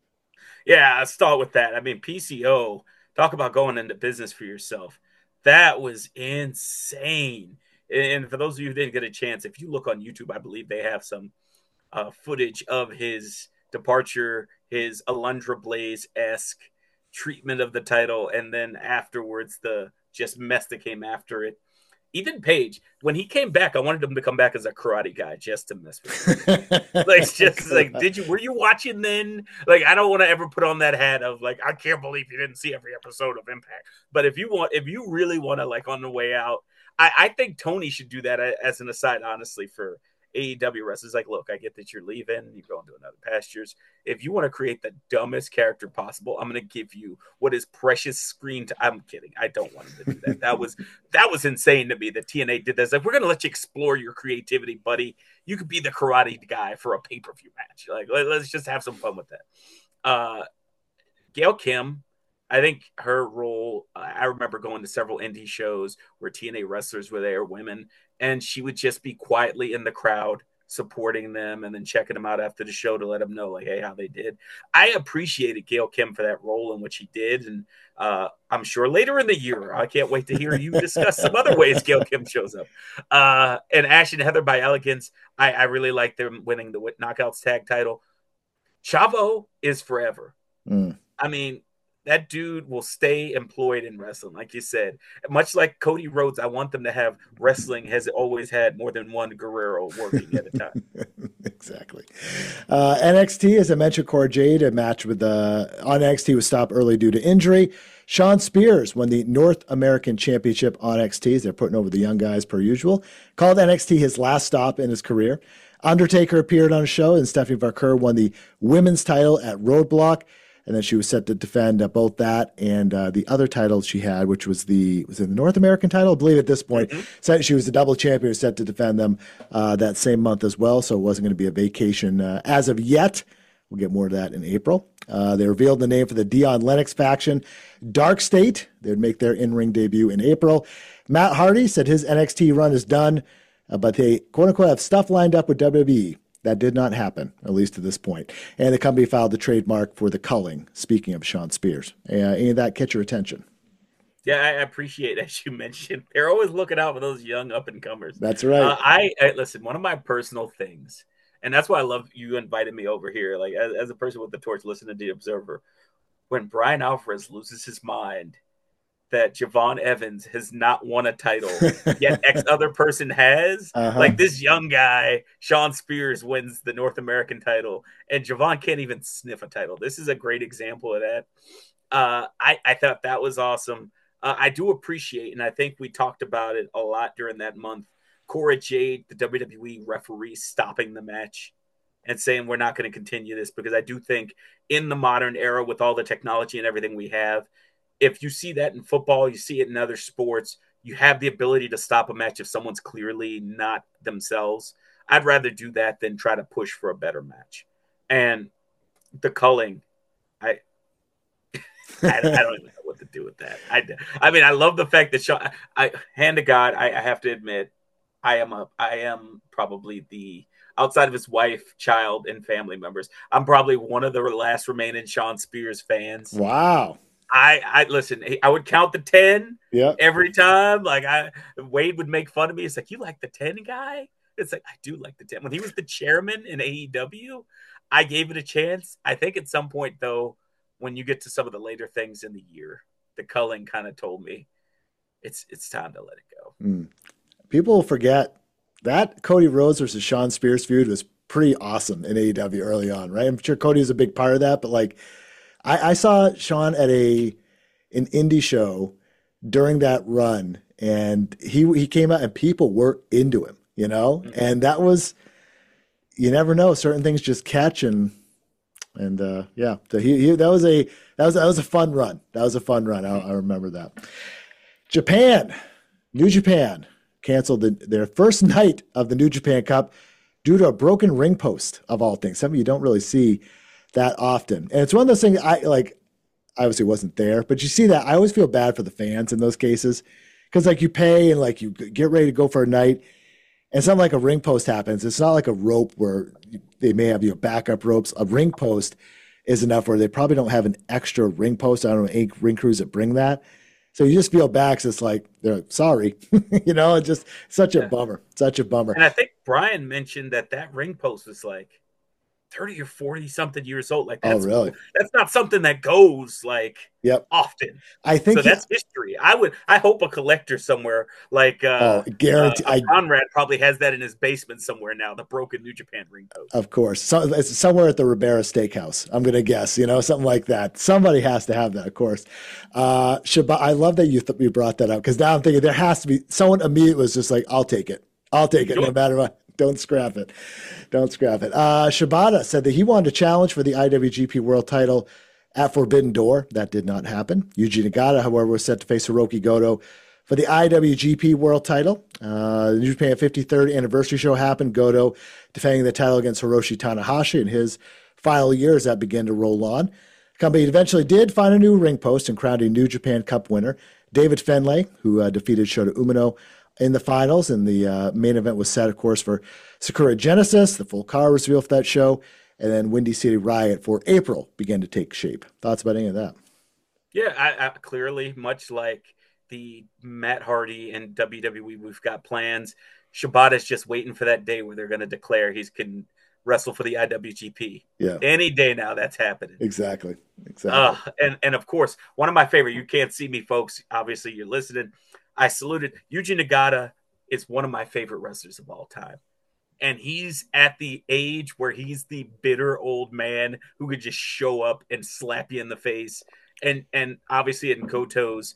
Yeah, let's start with that. I mean, PCO, talk about going into business for yourself. That was insane. And for those of you who didn't get a chance, if you look on YouTube, I believe they have some footage of his departure, his Alundra Blaze-esque treatment of the title, and then afterwards the just mess that came after it. Ethan Page, when he came back, I wanted him to come back as a karate guy just to mess with him. Like, just like, were you watching then? Like, I don't want to ever put on that hat of like, I can't believe you didn't see every episode of Impact. But if you really want to, like, on the way out, I think Tony should do that as an aside, honestly, for AEW wrestlers. Like, look, I get that you're leaving, you're going to another pastures. If you want to create the dumbest character possible, I'm going to give you what is precious screen time. I'm kidding. I don't want him to do that. That was insane to me that TNA did this. Like, we're going to let you explore your creativity, buddy. You could be the karate guy for a pay-per-view match. Like, let's just have some fun with that. Gail Kim, I think her role, I remember going to several indie shows where TNA wrestlers were there, women, and she would just be quietly in the crowd supporting them and then checking them out after the show to let them know, like, hey, how they did. I appreciated Gail Kim for that role and what she did. And I'm sure later in the year, I can't wait to hear you discuss some other ways Gail Kim shows up. And Ash and Heather by Elegance, I really like them winning the Knockouts tag title. Chavo is forever. I mean, that dude will stay employed in wrestling, like you said. Much like Cody Rhodes, I want them to have wrestling has always had more than one Guerrero working at a time. Exactly. NXT, as I mentioned, Cora Jade, a match with on NXT was stopped early due to injury. Shawn Spears won the North American Championship on NXT, as they're putting over the young guys per usual. Called NXT his last stop in his career. Undertaker appeared on a show, and Stephanie Vaquer won the women's title at Roadblock. And then she was set to defend both that and the other title she had, which was the North American title? I believe at this point. Mm-hmm. She was the double champion, set to defend them that same month as well. So it wasn't going to be a vacation as of yet. We'll get more of that in April. They revealed the name for the Dion Lennox faction, Dark State. They would make their in-ring debut in April. Matt Hardy said his NXT run is done, but they, quote-unquote, have stuff lined up with WWE That did not happen, at least to this point. And the company filed the trademark for the culling, speaking of Shawn Spears. Any of that catch your attention? Yeah, I appreciate, as you mentioned, they're always looking out for those young up and comers. That's right. I listen. One of my personal things, and that's why I love you invited me over here. Like as a person with the torch, listening to the Observer, when Brian Alvarez loses his mind that Javon Evans has not won a title, yet X other person has. Like this young guy, Shawn Spears, wins the North American title, and Javon can't even sniff a title. This is a great example of that. I thought that was awesome. I do appreciate, and I think we talked about it a lot during that month, Cora Jade, the WWE referee, stopping the match and saying we're not going to continue this, because I do think in the modern era with all the technology and everything we have, if you see that in football, you see it in other sports, you have the ability to stop a match if someone's clearly not themselves. I'd rather do that than try to push for a better match. And the culling, I don't even know what to do with that. I mean, I love the fact that Shawn, hand to God, I have to admit, I am probably the, outside of his wife, child, and family members, I'm probably one of the last remaining Shawn Spears fans. Wow. I listen. I would count the 10 Yep. every time. Like Wade would make fun of me. It's like, you like the 10 guy? It's like, I do like the 10. When he was the chairman in AEW, I gave it a chance. I think at some point though, when you get to some of the later things in the year, the culling kind of told me it's time to let it go. People forget that Cody Rhodes versus Shawn Spears feud was pretty awesome in AEW early on, right? I'm sure Cody was a big part of that, but like I saw Shawn at an indie show during that run, and he came out and people were into him, you know, and that was, you never know, certain things just catch. And yeah, so that was a fun run. That was a fun run. I remember that. Japan, New Japan canceled their first night of the New Japan Cup due to a broken ring post, of all things. Something you don't really see that often. And it's one of those things I like, obviously wasn't there, but you see that. I always feel bad for the fans in those cases, because like you pay and like you get ready to go for a night, and something like a ring post happens. It's not like a rope where they may have backup ropes. A ring post is enough where they probably don't have an extra ring post. I don't know any ring crews that bring that. So you just feel bad, 'cause it's like, they're sorry, you know, it's just such a bummer, such a bummer. And I think Brian mentioned that ring post was like 30 or 40 something years old. Like that's, really? That's not something that goes like often. I think so. That's history. I hope a collector somewhere like guarantee Conrad probably has that in his basement somewhere now, the broken New Japan ring post. Of course. So it's somewhere at the Ribera Steakhouse, I'm gonna guess, you know, something like that. Somebody has to have that, of course. I love that you brought that up, because now I'm thinking there has to be someone immediately was just like, I'll take it no matter what. Don't scrap it. Shibata said that he wanted to challenge for the IWGP World title at Forbidden Door. That did not happen. Yuji Nagata, however, was set to face Hiroki Goto for the IWGP World title. The New Japan 53rd anniversary show happened. Goto defending the title against Hiroshi Tanahashi in his final year as that began to roll on. The company eventually did find a new ring post and crowned a New Japan Cup winner, David Finlay, who defeated Shota Umino in the finals. And the main event was set, of course, for Sakura Genesis. The full card was revealed for that show. And then Windy City Riot for April began to take shape. Thoughts about any of that? Yeah, I clearly, much like the Matt Hardy and WWE, we've got plans. Shibata's just waiting for that day where they're going to declare he can wrestle for the IWGP. Yeah. Any day now, that's happening. Exactly. And of course, one of my favorite, you can't see me, folks. Obviously, you're listening. I saluted. Yuji Nagata is one of my favorite wrestlers of all time. And he's at the age where he's the bitter old man who could just show up and slap you in the face. And obviously in Goto's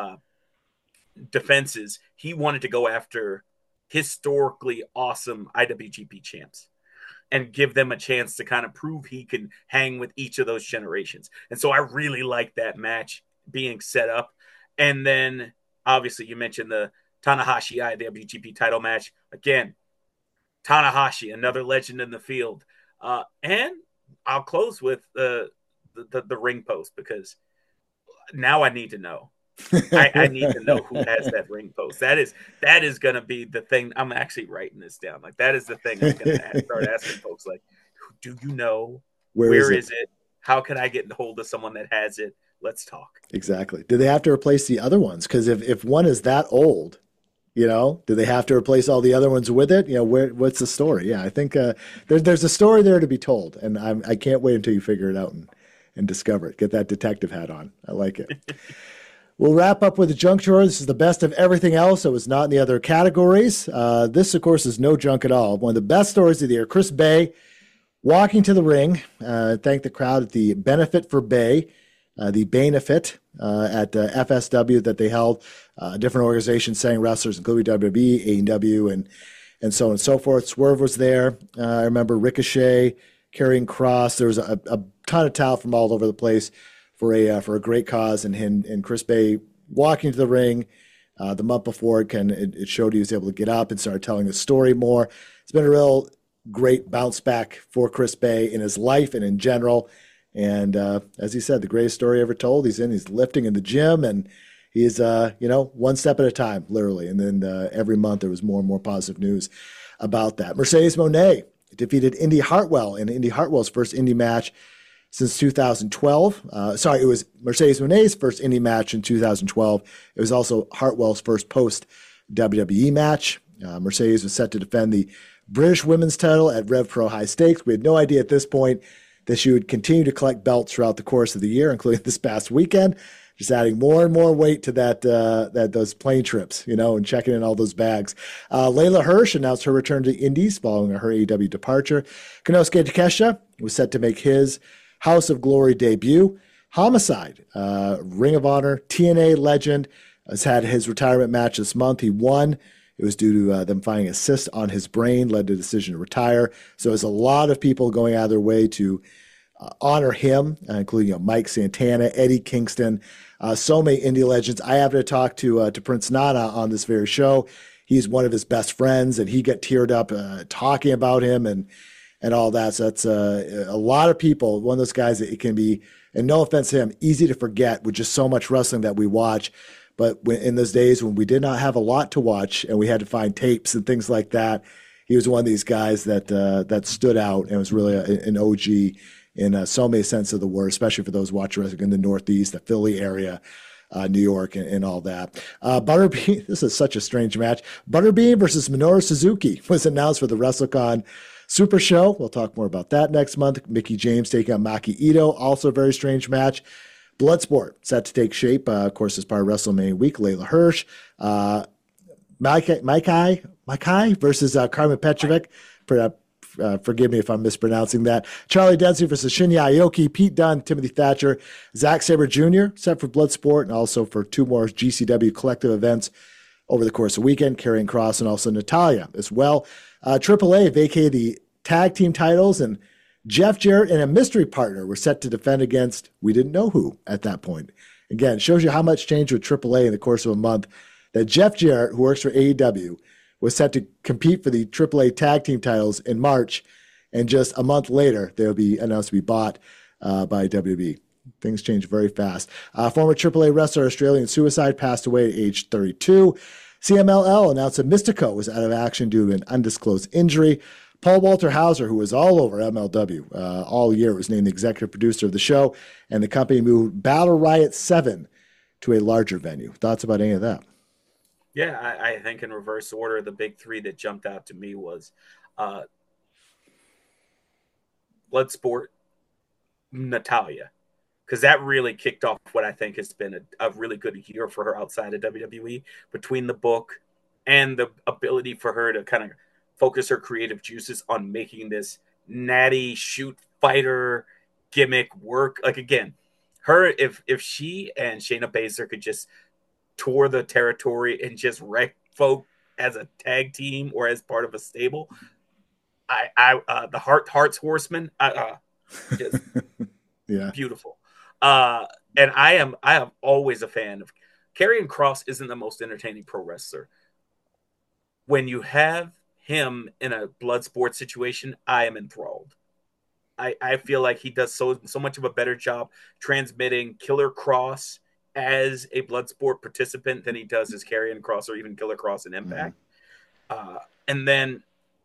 defenses, he wanted to go after historically awesome IWGP champs and give them a chance to kind of prove he can hang with each of those generations. And so I really like that match being set up. And then obviously you mentioned the Tanahashi IWGP title match. Again, Tanahashi, another legend in the field. And I'll close with the ring post, because now I need to know. I need to know who has that ring post. That is going to be the thing. I'm actually writing this down. Like that is the thing I'm going to start asking folks. Like, do you know Where is it? How can I get hold of someone that has it? Let's talk. Exactly. Do they have to replace the other ones? Because if one is that old, do they have to replace all the other ones with it? What's the story? Yeah, I think there's a story there to be told, and I can't wait until you figure it out and discover it. Get that detective hat on. I like it. We'll wrap up with the junk drawer. This is the best of everything else that was not in the other categories. This, of course, is no junk at all. One of the best stories of the year. Chris Bey walking to the ring, thanked the crowd at the Benefit for Bey, the Benefit at FSW that they held. Different organizations saying wrestlers, including WWE, AEW, and so on and so forth. Swerve was there. I remember Ricochet, Karrion Kross. There was a ton of talent from all over the place for a great cause, and Chris Bey walking to the ring the month before it showed he was able to get up and start telling the story more. It's been a real great bounce back for Chris Bey in his life and in general. And as he said, the greatest story ever told. He's lifting in the gym, and he's one step at a time, literally. And then every month there was more and more positive news about that. Mercedes Moné defeated Indy Hartwell in Indy Hartwell's first Indy match since 2012. It was Mercedes Moné's first Indy match in 2012. It was also Hartwell's first post WWE match. Mercedes was set to defend the British women's title at Rev Pro High Stakes. We had no idea at this point that she would continue to collect belts throughout the course of the year, including this past weekend, just adding more and more weight to those plane trips, and checking in all those bags. Layla Hirsch announced her return to Indies following her AEW departure. Konosuke Takeshita was set to make his House of Glory debut. Homicide, Ring of Honor, TNA legend, has had his retirement match this month. He won. It was due to them finding a cyst on his brain, led to the decision to retire. So there's a lot of people going out of their way to honor him, including Mike Santana, Eddie Kingston, so many indie legends. I happened to talk to Prince Nana on this very show. He's one of his best friends, and he got teared up talking about him and all that. So that's a lot of people. One of those guys that it can be, and no offense to him, easy to forget with just so much wrestling that we watch. But in those days when we did not have a lot to watch and we had to find tapes and things like that, he was one of these guys that stood out and was really an OG in so many sense of the word, especially for those watching wrestling in the Northeast, the Philly area, New York, and all that. Butterbean, this is such a strange match. Butterbean versus Minoru Suzuki was announced for the WrestleCon Super Show. We'll talk more about that next month. Mickey James taking on Maki Ito, also a very strange match. Bloodsport set to take shape, of course, as part of WrestleMania week. Layla Hirsch, Maikai versus Carmen Petrovic. Forgive me if I'm mispronouncing that. Charlie Dempsey versus Shinya Aoki, Pete Dunne, Timothy Thatcher, Zack Sabre Jr. set for Bloodsport, and also for 2 more GCW collective events over the course of the weekend. Karrion Kross and also Natalya as well. AAA vacated the tag team titles, and Jeff Jarrett and a mystery partner were set to defend against we didn't know who at that point. Again, shows you how much changed with AAA in the course of a month. That Jeff Jarrett, who works for AEW, was set to compete for the AAA tag team titles in March, and just a month later, they'll be announced to be bought by WWE. Things change very fast. Former AAA wrestler Australian Suicide passed away at age 32. CMLL announced that Mystico was out of action due to an undisclosed injury. Paul Walter Hauser, who was all over MLW all year, was named the executive producer of the show, and the company moved Battle Riot 7 to a larger venue. Thoughts about any of that? Yeah, I think in reverse order, the big 3 that jumped out to me was Bloodsport, Natalya, because that really kicked off what I think has been a really good year for her outside of WWE, between the book and the ability for her to kind of focus her creative juices on making this natty shoot fighter gimmick work. Like, again, her, if she and Shayna Baszler could just tour the territory and just wreck folk as a tag team or as part of a stable, the Hearts Horsemen, just yeah, beautiful. And I am always a fan of Karrion Kross. Isn't the most entertaining pro wrestler. When you have him in a blood sport situation, I am enthralled. I feel like he does so much of a better job transmitting Killer Kross as a Bloodsport participant than he does as Karrion Kross or even Killer Kross in Impact. And then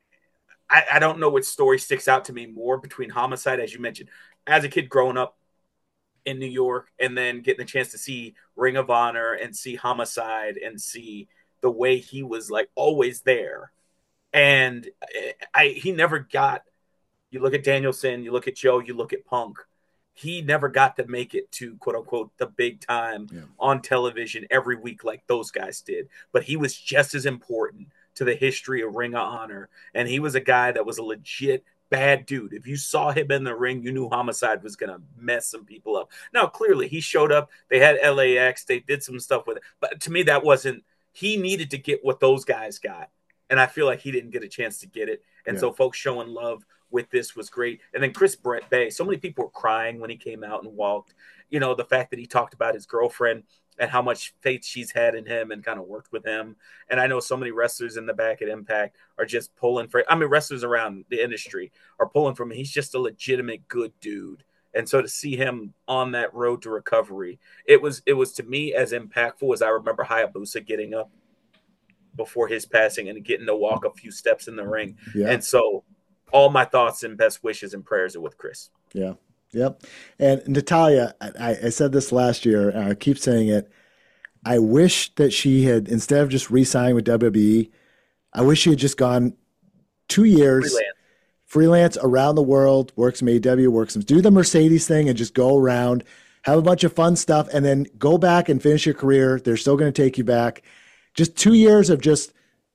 I don't know which story sticks out to me more between Homicide, as you mentioned, as a kid growing up in New York, and then getting a chance to see Ring of Honor and see Homicide and see the way he was like always there. And he never got, you look at Danielson, you look at Joe, you look at Punk, he never got to make it to quote unquote the big time on television every week like those guys did. But he was just as important to the history of Ring of Honor. And he was a guy that was a legit bad dude. If you saw him in the ring, you knew Homicide was going to mess some people up. Now, clearly, he showed up. They had LAX. They did some stuff with it. But to me, that wasn't – he needed to get what those guys got. And I feel like he didn't get a chance to get it. And so folks showing love with this was great. And then Chris Bay, so many people were crying when he came out and walked. You know, the fact that he talked about his girlfriend and how much faith she's had in him and kind of worked with him. And I know so many wrestlers in the back at Impact are just pulling for – I mean, wrestlers around the industry are pulling from him. He's just a legitimate good dude. And so to see him on that road to recovery, it was to me as impactful as I remember Hayabusa getting up before his passing and getting to walk a few steps in the ring. Yeah. And so all my thoughts and best wishes and prayers are with Chris. Yeah. Yep. And Natalya, I said this last year, and I keep saying it. I wish that she had, instead of just re-signing with WWE, I wish she had just gone 2 years freelance around the world, work some AEW, work some, do the Mercedes thing and just go around, have a bunch of fun stuff, and then go back and finish your career. They're still going to take you back. Just 2 years of just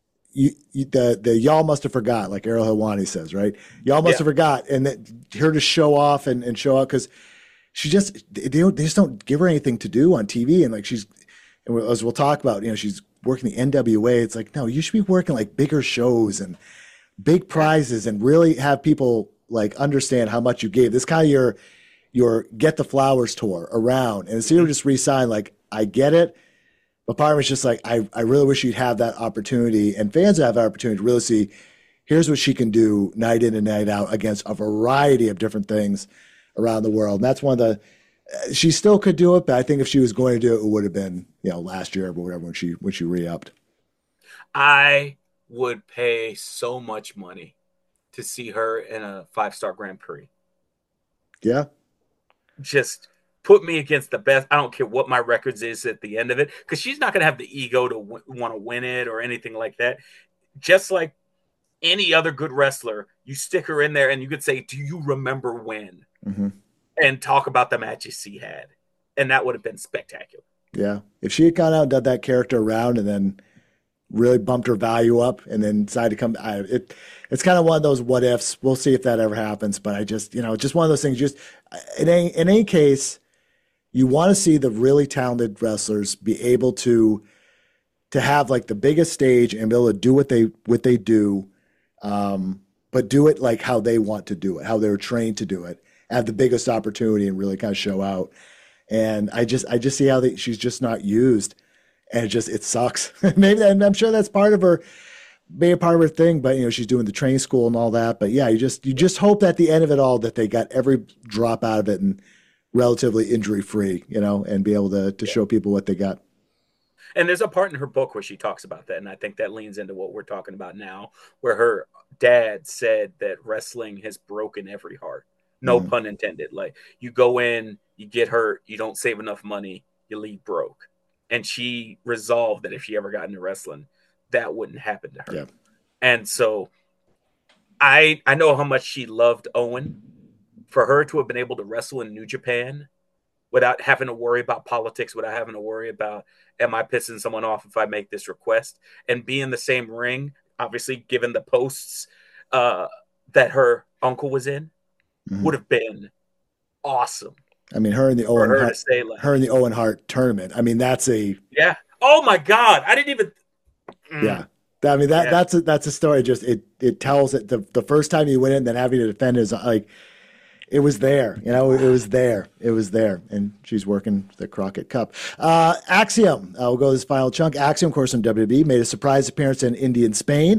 the y'all must have forgot, like Ariel Helwani says, right? Y'all must have forgot, and that her to show off and show up because she just they just don't give her anything to do on TV, and like as we'll talk about, you know, she's working the NWA. It's like, no, you should be working like bigger shows and big prizes and really have people like understand how much you gave. This kind of your Get the Flowers tour around, and see her just re-sign. Like, I get it. But part of it's just like, I really wish you'd have that opportunity, and fans have that opportunity to really see, here's what she can do night in and night out against a variety of different things around the world. And that's one of the, she still could do it, but I think if she was going to do it, it would have been, you know, last year or whatever when she re-upped. I would pay so much money to see her in a 5-star Grand Prix. Yeah. Just put me against the best. I don't care what my records is at the end of it, because she's not going to have the ego to want to win it or anything like that. Just like any other good wrestler, you stick her in there and you could say, do you remember when? Mm-hmm. And talk about the matches she had. And that would have been spectacular. Yeah. If she had gone out and done that character around and then really bumped her value up and then decided to come, it's kind of one of those what ifs. We'll see if that ever happens. But I just, you know, just one of those things, just in any case, you want to see the really talented wrestlers be able to have like the biggest stage and be able to do what they do, but do it like how they want to do it, how they were trained to do it, have the biggest opportunity and really kind of show out. And I just see how she's just not used, and it sucks. Maybe, and I'm sure that's part of her, maybe a part of her thing. But you know, she's doing the training school and all that. But yeah, you just hope at the end of it all that they got every drop out of it and relatively injury free, you know, and be able to show people what they got. And there's a part in her book where she talks about that. And I think that leans into what we're talking about now, where her dad said that wrestling has broken every heart. No pun intended. Like, you go in, you get hurt, you don't save enough money, you leave broke. And she resolved that if she ever got into wrestling, that wouldn't happen to her. Yeah. And so I know how much she loved Owen. For her to have been able to wrestle in New Japan without having to worry about politics, without having to worry about, am I pissing someone off if I make this request, and be in the same ring, obviously given the posts that her uncle was in, would have been awesome. I mean, her in the Owen Hart tournament. I mean, that's yeah. Oh my God, I didn't even. Yeah, I mean that's a story. Just it tells it the first time he went in, then having to defend his like. It was there, you know, it was there. And she's working the Crockett Cup. Axiom, we'll go to this final chunk. Axiom, of course, from WWE, made a surprise appearance in India and Spain.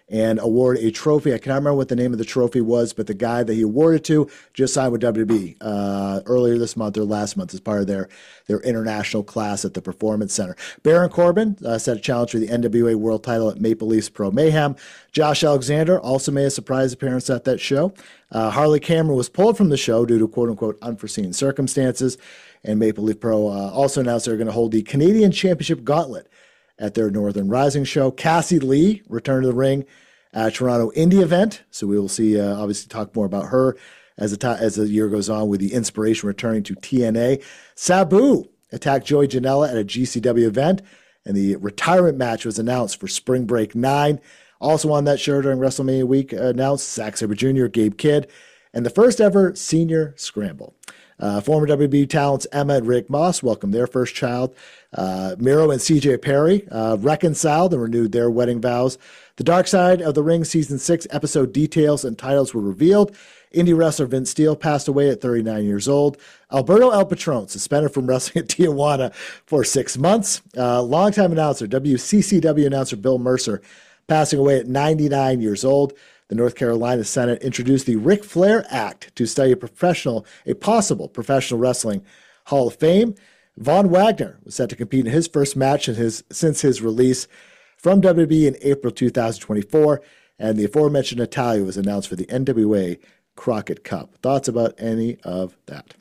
and award a trophy. I cannot remember what the name of the trophy was, but the guy that he awarded to just signed with WWE earlier this month or last month as part of their international class at the Performance Center. Baron Corbin set a challenge for the NWA World title at Maple Leafs Pro Mayhem. Josh Alexander also made a surprise appearance at that show. Harley Cameron was pulled from the show due to quote-unquote unforeseen circumstances, and Maple Leaf Pro also announced they're going to hold the Canadian Championship Gauntlet at their Northern Rising show. Cassie Lee returned to the ring at Toronto Indie event, so we will see, obviously, talk more about her as the year goes on with the Inspiration returning to TNA. Sabu attacked Joey Janela at a GCW event, and the retirement match was announced for Spring Break 9. Also on that show during WrestleMania week announced Zack Sabre Jr., Gabe Kidd, and the first ever senior scramble. Former WB talents Emma and Rick Moss welcomed their first child. Miro and CJ Perry reconciled and renewed their wedding vows. The Dark Side of the Ring Season 6 episode details and titles were revealed. Indie wrestler Vince Steele passed away at 39 years old. Alberto El Patron suspended from wrestling at Tijuana for 6 months. Longtime announcer, WCCW announcer Bill Mercer, passing away at 99 years old. The North Carolina Senate introduced the Ric Flair Act to study a possible professional wrestling Hall of Fame. Von Wagner was set to compete in his first match since his release from WWE in April 2024, and the aforementioned Natalya was announced for the NWA Crockett Cup. Thoughts about any of that?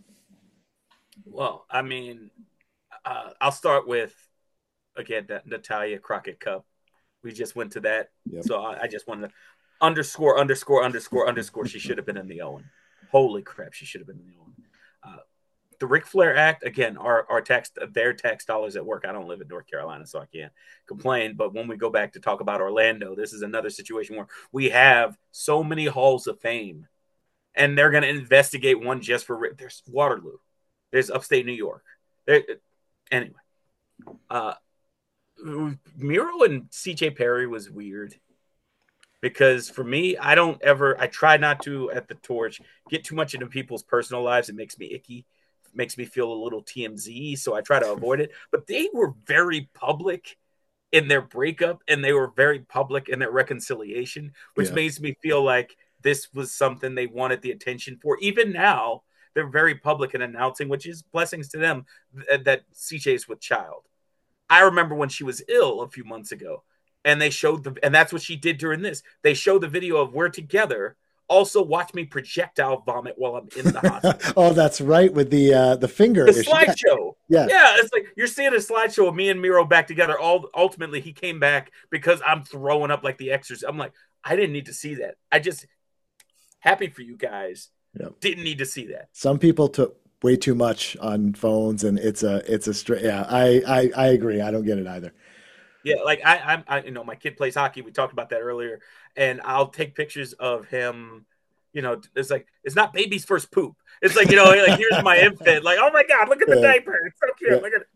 Well, I mean, I'll start with, again, that Natalya Crockett Cup. We just went to that, so I just wanted to underscore. She should have been in the Owen. Holy crap, she should have been in the Owen. The Ric Flair Act, again, their tax dollars at work. I don't live in North Carolina, so I can't complain. But when we go back to talk about Orlando, this is another situation where we have so many halls of fame, and they're going to investigate one just for there's Waterloo, there's upstate New York. Anyway, Miro and CJ Perry was weird. Because for me, I try not to, at the Torch, get too much into people's personal lives. It makes me icky. It makes me feel a little TMZ, so I try to avoid it. But they were very public in their breakup, and they were very public in their reconciliation, which makes me feel like this was something they wanted the attention for. Even now, they're very public in announcing, which is blessings to them, that CJ's with child. I remember when she was ill a few months ago. And they showed and that's what she did during this. They showed the video of we're together. Also, watch me projectile vomit while I'm in the hospital. Oh, that's right, with the finger. The slideshow. Yeah, it's like you're seeing a slideshow of me and Miro back together. Ultimately, he came back because I'm throwing up like the Exorcist. I'm like, I didn't need to see that. I just happy for you guys. Yep. Didn't need to see that. Some people took way too much on phones, and it's a straight. Yeah, I agree. I don't get it either. Yeah, like I my kid plays hockey. We talked about that earlier, and I'll take pictures of him. It's like it's not baby's first poop. It's like like here's my infant. Like, oh my god, look at the diaper. It's so cute. Yeah. Look at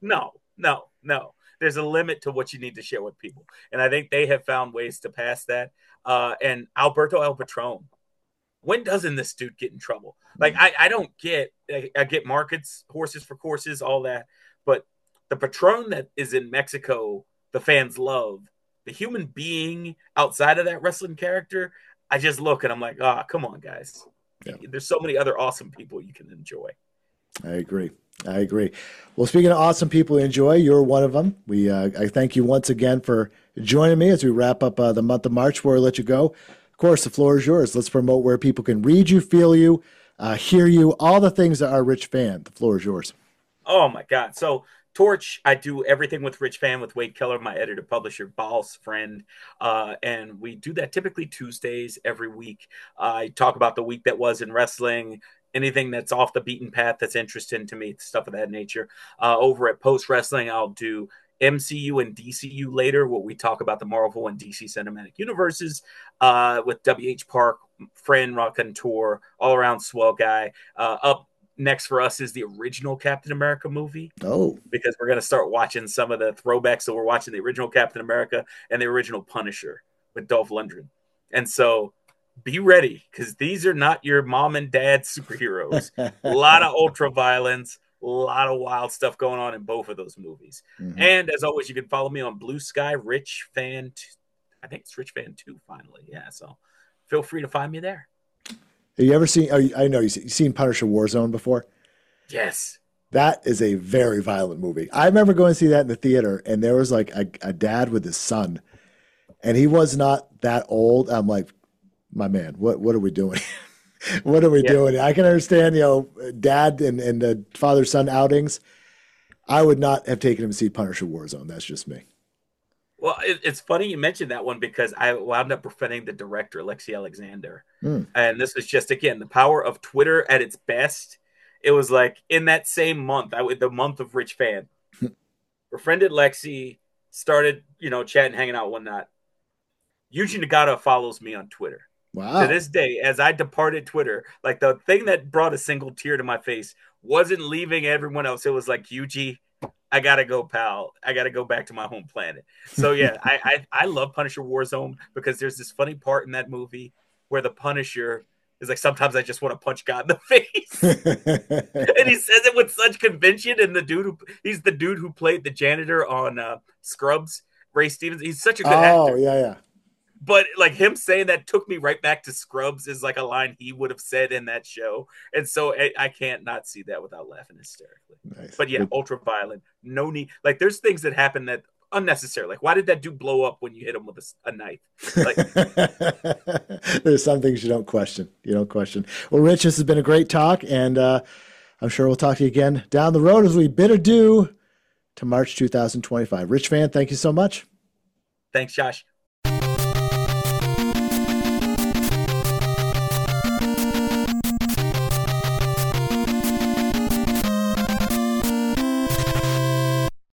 no. There's a limit to what you need to share with people, and I think they have found ways to pass that. And Alberto El Patron, when doesn't this dude get in trouble? Like I don't get. I get markets, horses for courses, all that, but the Patron that is in Mexico. The fans love the human being outside of that wrestling character. I just look and I'm like, come on, guys. Yeah. There's so many other awesome people you can enjoy. I agree. Well, speaking of awesome people to enjoy, you're one of them. I thank you once again for joining me as we wrap up the month of March before I let you go. Of course, the floor is yours. Let's promote where people can read you, feel you, hear you, all the things that are Rich Fan. The floor is yours. Oh, my God. So, Torch, I do everything with Rich Fan with Wade Keller, my editor, publisher, boss, friend. And we do that typically Tuesdays every week. I talk about the week that was in wrestling, anything that's off the beaten path that's interesting to me, stuff of that nature. Over at Post Wrestling, I'll do MCU and DCU later, where we talk about the Marvel and DC cinematic universes with WH Park, friend, Raconteur, all around swell guy. Up next for us is the original Captain America movie. Oh. Because we're going to start watching some of the throwbacks. So we're watching the original Captain America and the original Punisher with Dolph Lundgren. And so be ready, because these are not your mom and dad superheroes. A lot of ultra violence, a lot of wild stuff going on in both of those movies. Mm-hmm. And as always, you can follow me on Blue Sky, Rich Fan I think it's Rich Fan 2 finally. Yeah, so feel free to find me there. Have you ever seen? I know you've seen Punisher Warzone before. Yes. That is a very violent movie. I remember going to see that in the theater, and there was like a dad with his son, and he was not that old. I'm like, my man, what are we doing? What are we doing? I can understand, dad and the father-son outings. I would not have taken him to see Punisher Warzone. That's just me. Well, it's funny you mentioned that one because I wound up befriending the director, Lexi Alexander. And this was just, again, the power of Twitter at its best. It was like in that same month, the month of Rich Fan, befriended Lexi, started, chatting, hanging out, whatnot. Yuji Nagata follows me on Twitter. Wow. To this day, as I departed Twitter, like the thing that brought a single tear to my face wasn't leaving everyone else. It was like, Yuji, I gotta go, pal. I gotta go back to my home planet. So yeah, I love Punisher Warzone because there's this funny part in that movie where the Punisher is like, sometimes I just want to punch God in the face. And he says it with such conviction. And he's the dude who played the janitor on Scrubs, Ray Stevens. He's such a good actor. Oh, yeah. But like him saying that took me right back to Scrubs is like a line he would have said in that show. And so I can't not see that without laughing hysterically. Nice. But yeah, ultra violent. No need. Like there's things that happen that unnecessary. Like why did that dude blow up when you hit him with a knife? Like, there's some things you don't question. Well, Rich, this has been a great talk. And I'm sure we'll talk to you again down the road as we bid adieu to March 2025. Rich Fan, thank you so much. Thanks, Josh.